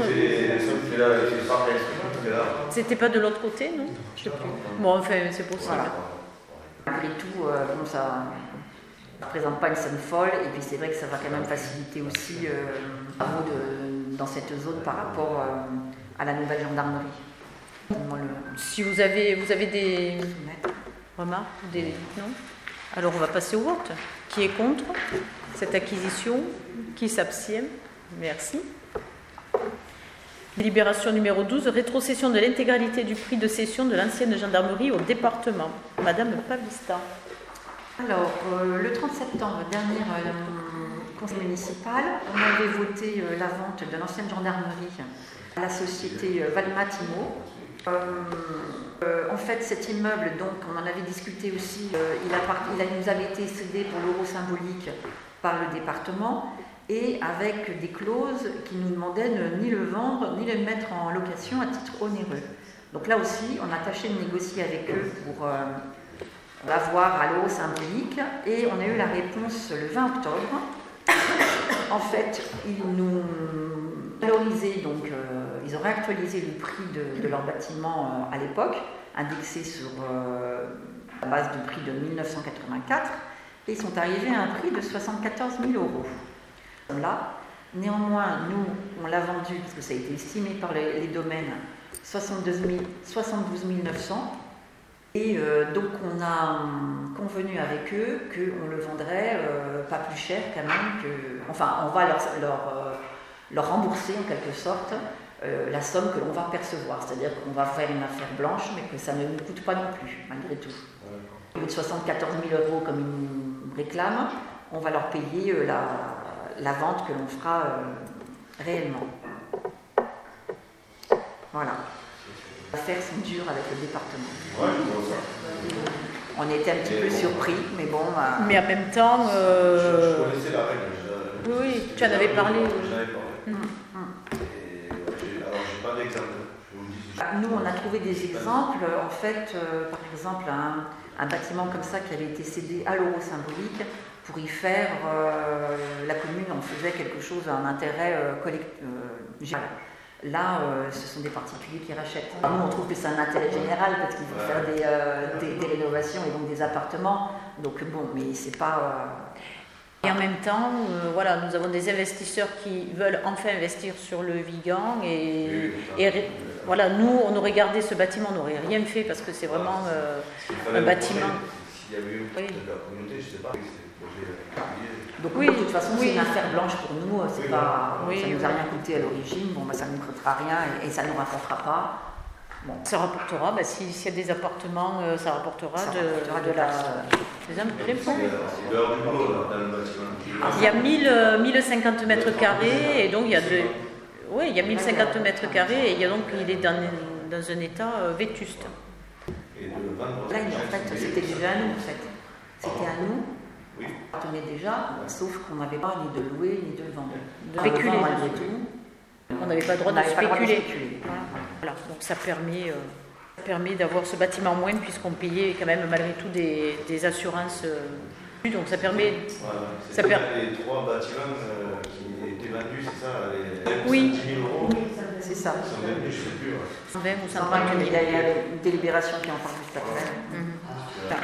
C'était pas de l'autre côté, non? Je sais plus. Bon, enfin, c'est possible. Voilà. Malgré tout, ça ne présente pas une somme folle, et puis c'est vrai que ça va quand même faciliter aussi les travaux dans cette zone par rapport à la nouvelle gendarmerie. Si vous avez des remarques, non? Alors on va passer au vote. Qui est contre cette acquisition? Qui s'abstient? Merci. Délibération numéro 12, rétrocession de l'intégralité du prix de cession de l'ancienne gendarmerie au département. Madame Pavista. Alors, le 30 septembre dernier, conseil municipal, on avait voté la vente de l'ancienne gendarmerie à la société Valmatimo. En fait, cet immeuble, donc, on en avait discuté aussi, il nous avait été cédé pour l'euro symbolique par le département, et avec des clauses qui nous demandaient de ni le vendre, ni le mettre en location à titre onéreux. Donc là aussi, on a tâché de négocier avec eux pour l'avoir à l'euro symbolique, et on a eu la réponse le 20 octobre. En fait, ils nous valorisaient, donc ils auraient actualisé le prix de leur bâtiment à l'époque, indexé sur la base du prix de 1984, et ils sont arrivés à un prix de 74 000 euros. Là, Néanmoins, nous, on l'a vendu, parce que ça a été estimé par les domaines, 72 900. Et donc on a convenu avec eux qu'on le vendrait pas plus cher quand même que... Enfin, on va leur rembourser en quelque sorte la somme que l'on va percevoir. C'est-à-dire qu'on va faire une affaire blanche, mais que ça ne nous coûte pas non plus, malgré tout. Au lieu de 74 000 € comme ils nous réclament, on va leur payer la vente que l'on fera réellement. Voilà. Les affaires sont dures avec le département. Ouais, je vois ça. On était un petit peu surpris, mais bon... Mais en même temps... Je connaissais la règle. Oui, tu en avais parlé. J'en avais parlé. Alors, j'ai pas d'exemple. Nous, on a trouvé des exemples. En fait, par exemple, un bâtiment comme ça qui avait été cédé à l'euro symbolique, pour y faire, la commune en faisait quelque chose, un intérêt collectif. Là, ce sont des particuliers qui rachètent. Nous, on trouve que c'est un intérêt général parce qu'il faut faire des rénovations et donc des appartements. Donc bon, mais c'est pas... Et en même temps, voilà, nous avons des investisseurs qui veulent enfin investir sur le Vigan et voilà, nous, on aurait gardé ce bâtiment, on n'aurait rien fait parce que c'est vraiment un bâtiment. S'il y avait eu de la communauté, je ne sais pas, donc oui, de toute façon, c'est une affaire blanche pour nous, c'est pas, ça ne nous a rien coûté à l'origine, bon, ça ne nous coûtera rien et ça ne nous rapportera pas. Bon. Ça rapportera, s'il y a des appartements, ça rapportera des impôts. Il y a 1050 mètres carrés et donc il y a il y a 1050 mètres carrés et il est dans un état vétuste. Là, en fait, c'était déjà à nous, en fait. C'était à nous. Oui. On tenait déjà, sauf qu'on n'avait pas ni de louer ni de vendre. De spéculer malgré tout. On n'avait pas le droit de spéculer. Voilà. Donc ça permet d'avoir ce bâtiment en moins puisqu'on payait quand même malgré tout des assurances. Donc ça permet. Les 3 bâtiments qui étaient vendus, c'est ça, les 10 000 €. C'est ça. 120 000, je ne sais plus. 120 ou 130 000. Il y a une délibération qui en parle juste après.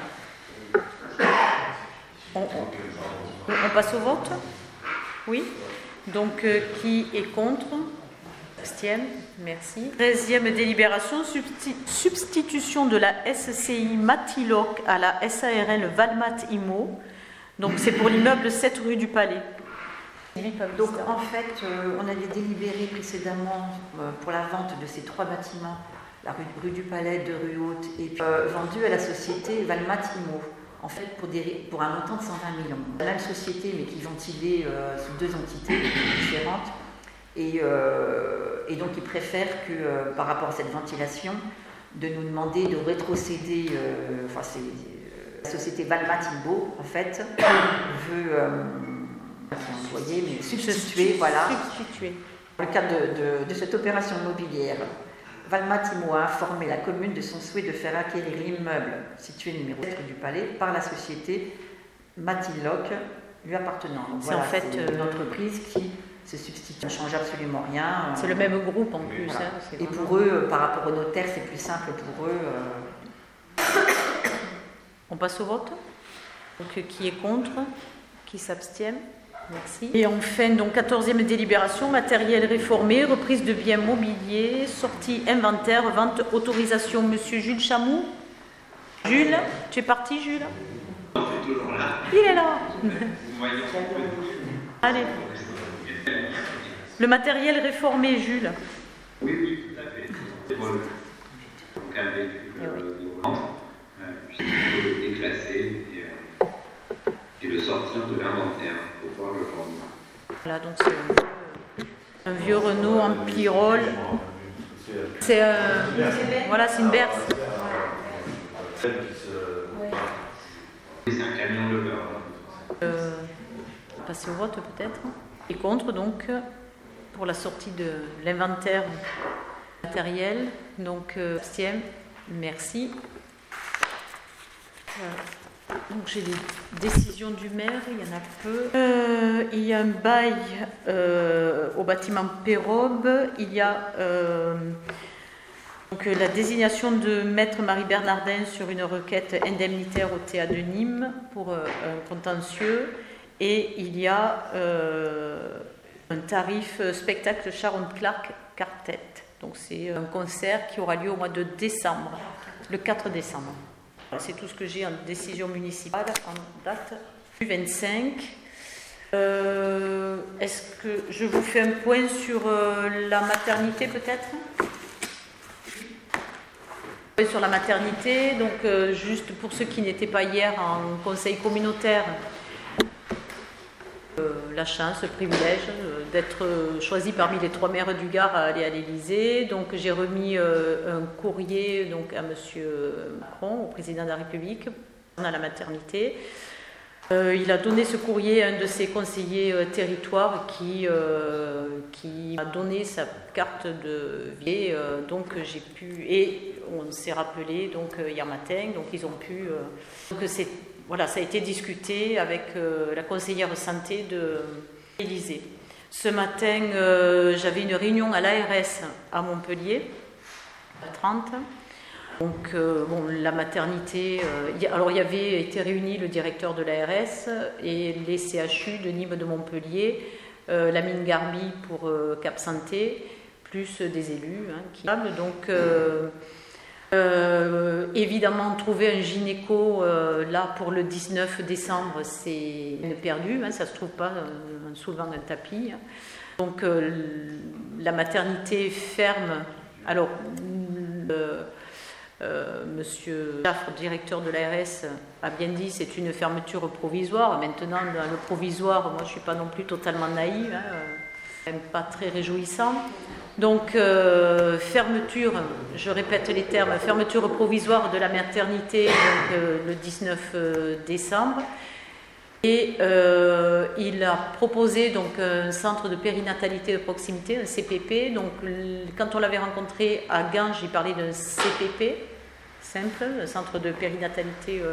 On passe au vote? Oui. Donc, qui est contre? Abstiennent. Merci. 13e délibération, substitution de la SCI Matiloc à la SARL Valmat Immo. Donc, c'est pour l'immeuble 7 rue du Palais. Donc, en fait, on avait délibéré précédemment pour la vente de ces 3 bâtiments, la rue du Palais, de rue Haute, et puis vendu à la société Valmat Immo. En fait, pour un montant de 120 000 €. La même société, mais qui ventilait sous 2 entités différentes. Et donc, ils préfèrent que, par rapport à cette ventilation, de nous demander de rétrocéder. C'est la société Valmat Immo, en fait, veut employer, mais substituer, voilà. Dans le cadre de cette opération immobilière. Valmat Immo a informé la commune de son souhait de faire acquérir l'immeuble situé numéro 4 du Palais par la société Matiloc lui appartenant. Donc, c'est en fait une entreprise qui se substitue. Ça ne change absolument rien. C'est le même groupe en plus. Voilà. Et vraiment... pour eux, par rapport aux notaires, c'est plus simple pour eux. On passe au vote. Donc, qui est contre? Qui s'abstient? Merci. Et enfin, donc 14e délibération, matériel réformé, reprise de biens mobiliers, sortie inventaire, vente, autorisation. Monsieur Jules Chamou. Jules, tu es parti, Jules? Non, c'est toujours là. Il est là. Allez. Le matériel réformé, Jules. Oui, tout à fait. C'est bon. Donc avec de vente, puisqu'il faut le déclasser et le sortir de l'inventaire pour pouvoir le vendre. Voilà, donc c'est un vieux Renault en Pyrol. C'est c'est une berce. C'est un camion de beurre. Passer au vote peut-être. Et contre donc pour la sortie de l'inventaire matériel. Donc abstient. Merci. Donc j'ai les décisions du maire, il y en a peu. Il y a un bail au bâtiment Pérobe. Il y a donc, la désignation de Maître Marie Bernardin sur une requête indemnitaire au théâtre de Nîmes pour un contentieux. Et il y a un tarif spectacle Sharon Clark Quartet. Donc c'est un concert qui aura lieu au mois de décembre, le 4 décembre. C'est tout ce que j'ai en décision municipale en date du 25. Est-ce que je vous fais un point sur la maternité peut-être ? Sur la maternité, donc juste pour ceux qui n'étaient pas hier en conseil communautaire, la chance, le privilège d'être choisi parmi les 3 maires du Gard à aller à l'Élysée. Donc j'ai remis un courrier donc, à monsieur Macron, au président de la République, à la maternité. Il a donné ce courrier à un de ses conseillers territoire qui m'a donné sa carte de vie. Donc j'ai pu, et on s'est rappelé donc hier matin, donc ils ont pu. Donc voilà, ça a été discuté avec la conseillère santé de l'Élysée. Ce matin, j'avais une réunion à l'ARS à Montpellier, à 30. Donc, la maternité. Alors, il y avait été réuni le directeur de l'ARS et les CHU de Nîmes de Montpellier, Lamine Garbi pour Cap Santé, plus des élus qui parlent. Donc, évidemment, trouver un gynéco là pour le 19 décembre, c'est perdu, ça ne se trouve pas en soulevant un tapis. Donc, la maternité ferme. Alors, Monsieur Jaffre, directeur de l'ARS, a bien dit c'est une fermeture provisoire. Maintenant, dans le provisoire, moi je ne suis pas non plus totalement naïve, même pas très réjouissant. Donc, fermeture, je répète les termes, fermeture provisoire de la maternité donc, le 19 décembre. Et il a proposé donc, un centre de périnatalité de proximité, un CPP. Donc, quand on l'avait rencontré à Gand, j'ai parlé d'un CPP simple, un centre de périnatalité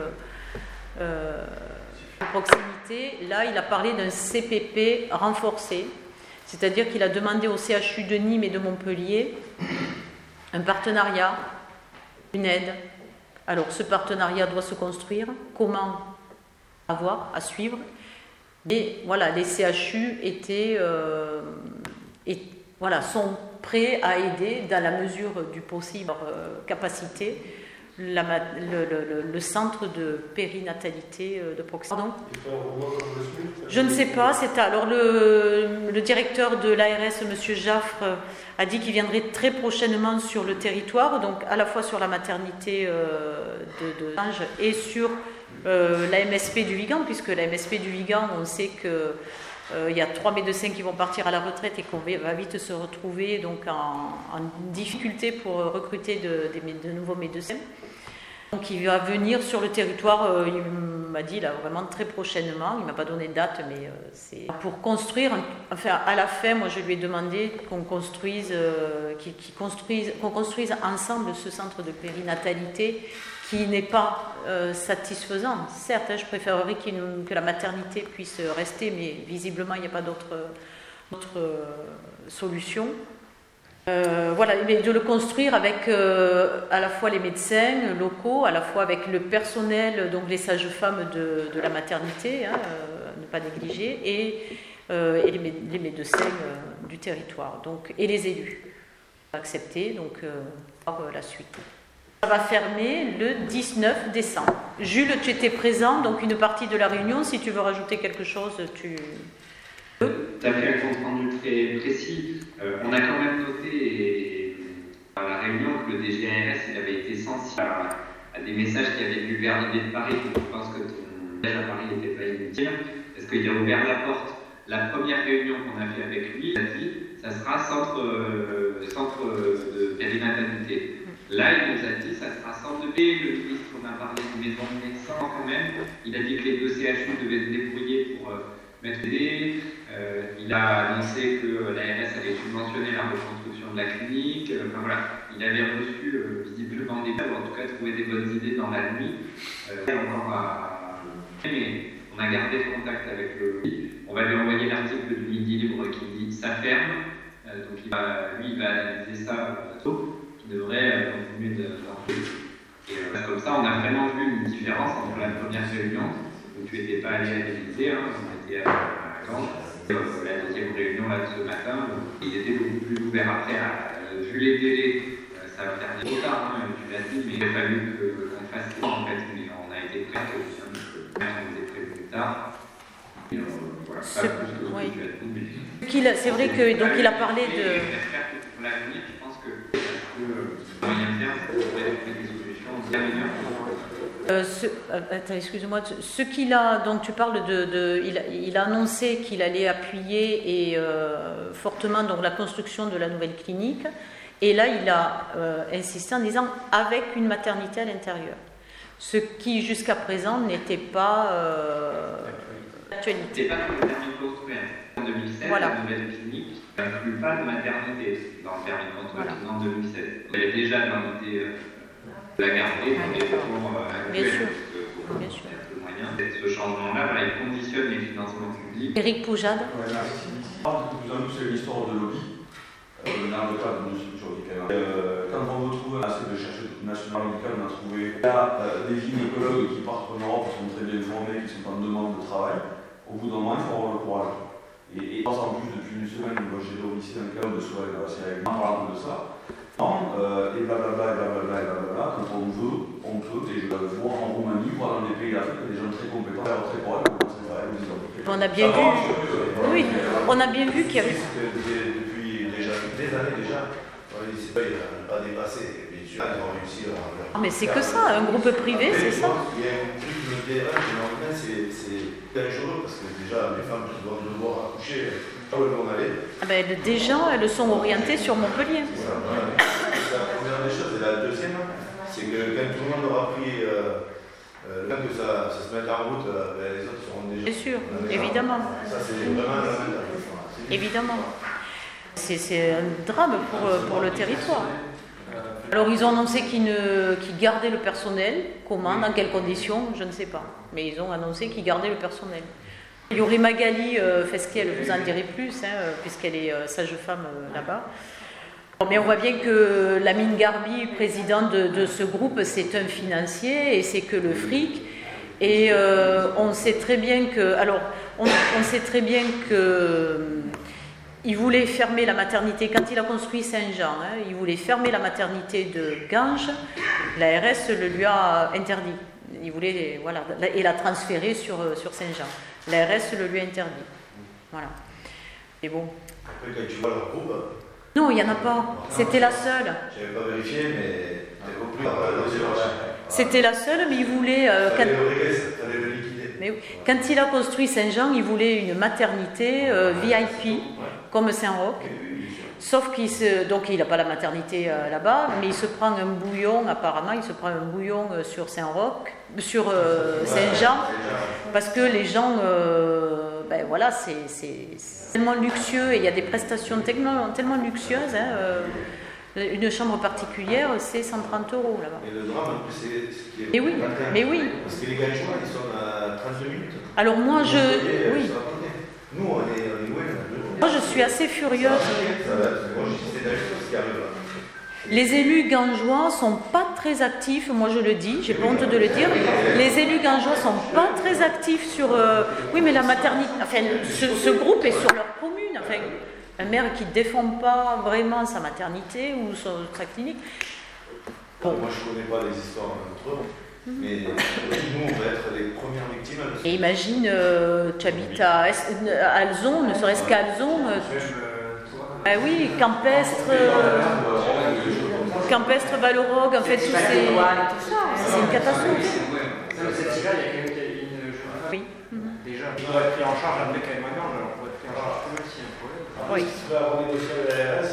de proximité. Là, il a parlé d'un CPP renforcé, c'est-à-dire qu'il a demandé au CHU de Nîmes et de Montpellier un partenariat, une aide. Alors, ce partenariat doit se construire. Comment ? À suivre. Et voilà, les CHU sont prêts à aider dans la mesure du possible, capacité, le centre de périnatalité de proximité. Pardon ? Je ne sais pas. Alors le directeur de l'ARS, M. Jaffre, a dit qu'il viendrait très prochainement sur le territoire, donc à la fois sur la maternité de Ange et sur la MSP du Vigan, puisque la MSP du Vigan, on sait qu'il y a 3 médecins qui vont partir à la retraite et qu'on va vite se retrouver donc en difficulté pour recruter de nouveaux médecins. Donc il va venir sur le territoire, il m'a dit là vraiment très prochainement, il ne m'a pas donné de date, mais c'est pour construire, enfin à la fin, moi je lui ai demandé qu'on construise ensemble ce centre de périnatalité qui n'est pas satisfaisant. Certes, je préférerais que la maternité puisse rester, mais visiblement il n'y a pas d'autre solution. Voilà, mais de le construire avec à la fois les médecins locaux, à la fois avec le personnel, donc les sages-femmes de la maternité, ne pas négliger, et les médecins du territoire, donc, et les élus. Accepter, donc la suite. Ça va fermer le 19 décembre. Jules, tu étais présent, donc une partie de la réunion, si tu veux rajouter quelque chose, tu... Tu as fait un compte rendu très précis. On a quand même noté à la réunion que le DGARS avait été sensible à des messages qui avaient pu arriver de Paris. Je pense que ton voyage à Paris n'était pas inutile. Parce qu'il a ouvert la porte. La première réunion qu'on a fait avec lui, il a dit ça sera centre de périnatalité. Là, il nous a dit ça sera centre de paix. Le ministre, on a parlé de maison de médecins quand même. Il a dit que les 2 CHU devaient se débrouiller pour mettre des. Il a annoncé que l'ARS avait subventionné la reconstruction de la clinique. Enfin voilà, il avait reçu visiblement des ou en tout cas trouvé des bonnes idées dans la nuit. Mais on a gardé contact avec lui. On va lui envoyer l'article du Midi Libre qui dit ça ferme. Donc il va analyser ça bientôt. Qui devrait continuer d'en faire. Et comme ça, on a vraiment vu une différence entre la première réunion où tu n'étais pas allé à l'Élysée, on était à Gand. la deuxième réunion là, de ce matin, ils étaient beaucoup plus ouverts après. Vu les délais, ça va faire trop tard, hein, tu l'as dit, mais il a fallu qu'on fasse ça en fait, mais on a été prêts aussi, on était prêts plus tard. Et voilà, pas plus que ce que tu as dit, mais... C'est vrai que donc il a parlé de... J'espère que pour l'avenir, je pense que moyen terme, ça pourrait être des solutions bien meilleures. Attends, excuse-moi. Ce qu'il a, donc tu parles il a annoncé qu'il allait appuyer fortement donc la construction de la nouvelle clinique, et là il a insisté en disant avec une maternité à l'intérieur, ce qui jusqu'à présent n'était pas l'actualité. C'est pas que le permis de construire. En 2016, voilà. La nouvelle clinique n'inclut pas de maternité dans le permis de construire en 2016. Elle est déjà dans l'idée. La garder dans les fonds actuels, bien sûr. Le moyen. Ce changement-là, il conditionne les financements publics. Éric Poujade. Ouais, merci. C'est l'histoire de lobby. Dans le cadre d'une structure médicale. Quand on veut trouver assez de chercheurs nationaux médicaux, on a trouvé des gynécologues qui partent en Europe, qui sont très bien formés, qui sont en demande de travail. Au bout d'un moment, il faut avoir le courage. Et en plus, depuis une semaine, j'ai ici un cas de soirée assez régulièrement parlant de ça. Et blablabla, quand on peut, et je le vois en Roumanie, voire dans des pays d'Afrique, des gens très compétents, très corrects, on a bien vu, oui, on a bien vu qu'il y avait... Depuis des années déjà, il n'a pas dépassé, et bien sûr, ils ont réussi à... Mais c'est que ça, un groupe privé, c'est ça. Il y a un truc qui me dérange, généralement, c'est dangereux, parce que déjà, les femmes qui doivent devoir accoucher, où elles vont aller. Déjà, elles sont orientées sur Montpellier. C'est la première des choses. Et la deuxième, c'est que quand tout le monde aura pris le temps que ça se mette en route, les autres seront déjà... Bien sûr, évidemment. Ça, c'est vraiment lamentable. Évidemment. C'est un drame pour le territoire. Alors, ils ont annoncé qu'ils gardaient le personnel. Comment, dans quelles conditions, je ne sais pas. Mais ils ont annoncé qu'ils gardaient le personnel. Il y aurait Magali Fesquet, elle vous en dirait plus, puisqu'elle est sage-femme là-bas. Mais on voit bien que Lamine Garbi, président de ce groupe, c'est un financier et c'est que le fric. Et on sait très bien que... Alors, on sait très bien que... Il voulait fermer la maternité, quand il a construit Saint-Jean, il voulait fermer la maternité de Ganges, l'ARS le lui a interdit. Il voulait, voilà, et la transférer sur Saint-Jean. L'ARS le lui a interdit. Voilà. Et bon. Après, quand tu vois leur groupe... Non, il n'y en a pas. C'était la seule. Je n'avais pas vérifié, mais... C'était la seule, mais il voulait... Quand il a construit Saint-Jean, il voulait une maternité VIP, comme Saint-Roch. Sauf qu'il n'a pas la maternité là-bas, mais il se prend un bouillon, apparemment, sur Saint-Roch, sur Saint-Jean, parce que les gens, voilà, c'est tellement luxueux et il y a des prestations tellement luxueuses. Une chambre particulière, c'est 130 € là-bas. Et le drame, en plus, c'est ce qui est... Mais oui. Parce que les Gangeois, ils sont à 32 minutes. Alors moi, oui. Nous, on est loin. Moi, je suis assez furieuse. Les élus gangeois sont pas très actifs, moi je le dis, j'ai pas honte de le dire. Les élus gangeois sont pas très actifs sur... Oui, mais la maternité... Enfin, ce groupe est sur leur commune. Enfin, un maire qui ne défend pas vraiment sa maternité ou sa clinique. Bon. Moi, je ne connais pas les histoires entre eux. Mais nous, on va être les premières victimes. Et imagine, tu habites à Alzon, ne serait-ce qu'à Alzon. Oui, Campestre, Valorogue, en fait, tout c'est une catastrophe. Cette hiver, il y a quelqu'un qui a une journée. Oui. Déjà, il faudrait être pris en charge après quand même un an, alors on pourrait être pris en charge quand même s'il y a un problème. Oui. Si tu vas avoir négocié avec l'ARS,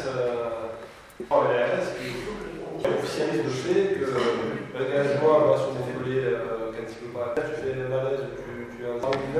qui officialise le fait que l'engagement va sur Montpellier quand il ne peut pas. Tu fais une malaise, tu as un temps de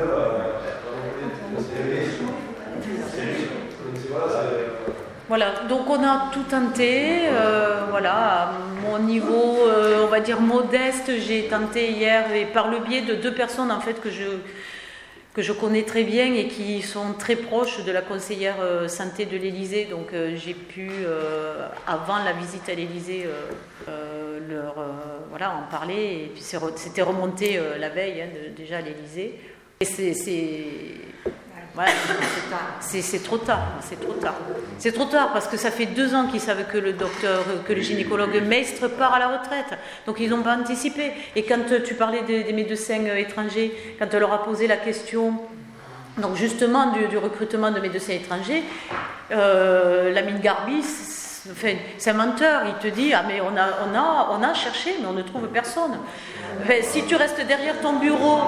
Voilà, donc on a tout tenté, à mon niveau, on va dire modeste, j'ai tenté hier, et par le biais de 2 personnes en fait que je connais très bien et qui sont très proches de la conseillère santé de l'Élysée, donc j'ai pu, avant la visite à l'Élysée, leur en parler, et puis c'était remonté la veille déjà à l'Élysée. Et Ouais, c'est trop tard, c'est trop tard. C'est trop tard parce que ça fait 2 ans qu'ils savent que le gynécologue Maistre part à la retraite. Donc ils n'ont pas anticipé. Et quand tu parlais des médecins étrangers, quand on leur a posé la question, donc justement du recrutement de médecins étrangers, Lamine Garbi, c'est un menteur. Il te dit mais on a cherché, mais on ne trouve personne. Si tu restes derrière ton bureau,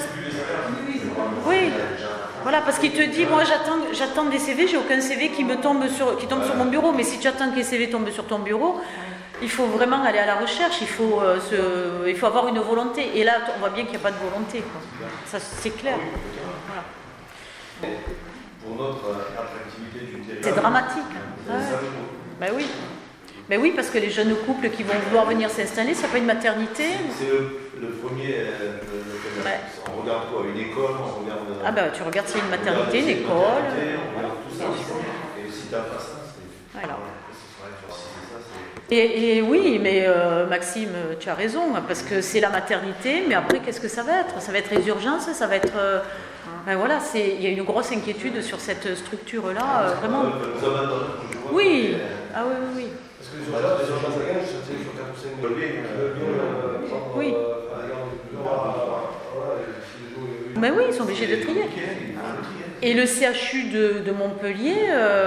oui. Voilà, parce qu'il te dit, moi j'attends des CV, j'ai aucun CV qui tombe sur mon bureau. Mais si tu attends que les CV tombent sur ton bureau, il faut vraiment aller à la recherche, il faut avoir une volonté. Et là, on voit bien qu'il n'y a pas de volonté, quoi. Ça, c'est clair. Voilà. Pour notre attractivité du territoire. C'est dramatique. Ben oui. Mais oui, parce que les jeunes couples qui vont vouloir venir s'installer, ça n'a pas une maternité. C'est le premier. On regarde quoi? Une école, on regarde. Tu regardes s'il y a une maternité, une école. On regarde tout ça. Et si tu n'as pas ça, c'est. Voilà. Et oui, mais Maxime, tu as raison, parce que c'est la maternité, mais après, qu'est-ce que ça va être? Ça va être les urgences, ça va être. Voilà, il y a une grosse inquiétude sur cette structure-là, vraiment. Oui, ah oui. Parce que les urgences à Gagnes, c'était sur 4 ou 5 oui. Mais oui, ils sont obligés de trier. Et le CHU de Montpellier,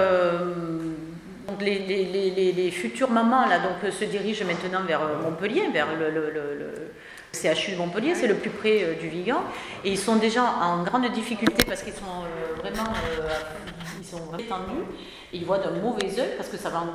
les futures mamans là, donc, se dirigent maintenant vers Montpellier, vers le CHU de Montpellier, c'est le plus près du Vigan, et ils sont déjà en grande difficulté parce qu'ils sont vraiment tendus, et ils voient d'un mauvais œil parce que ça va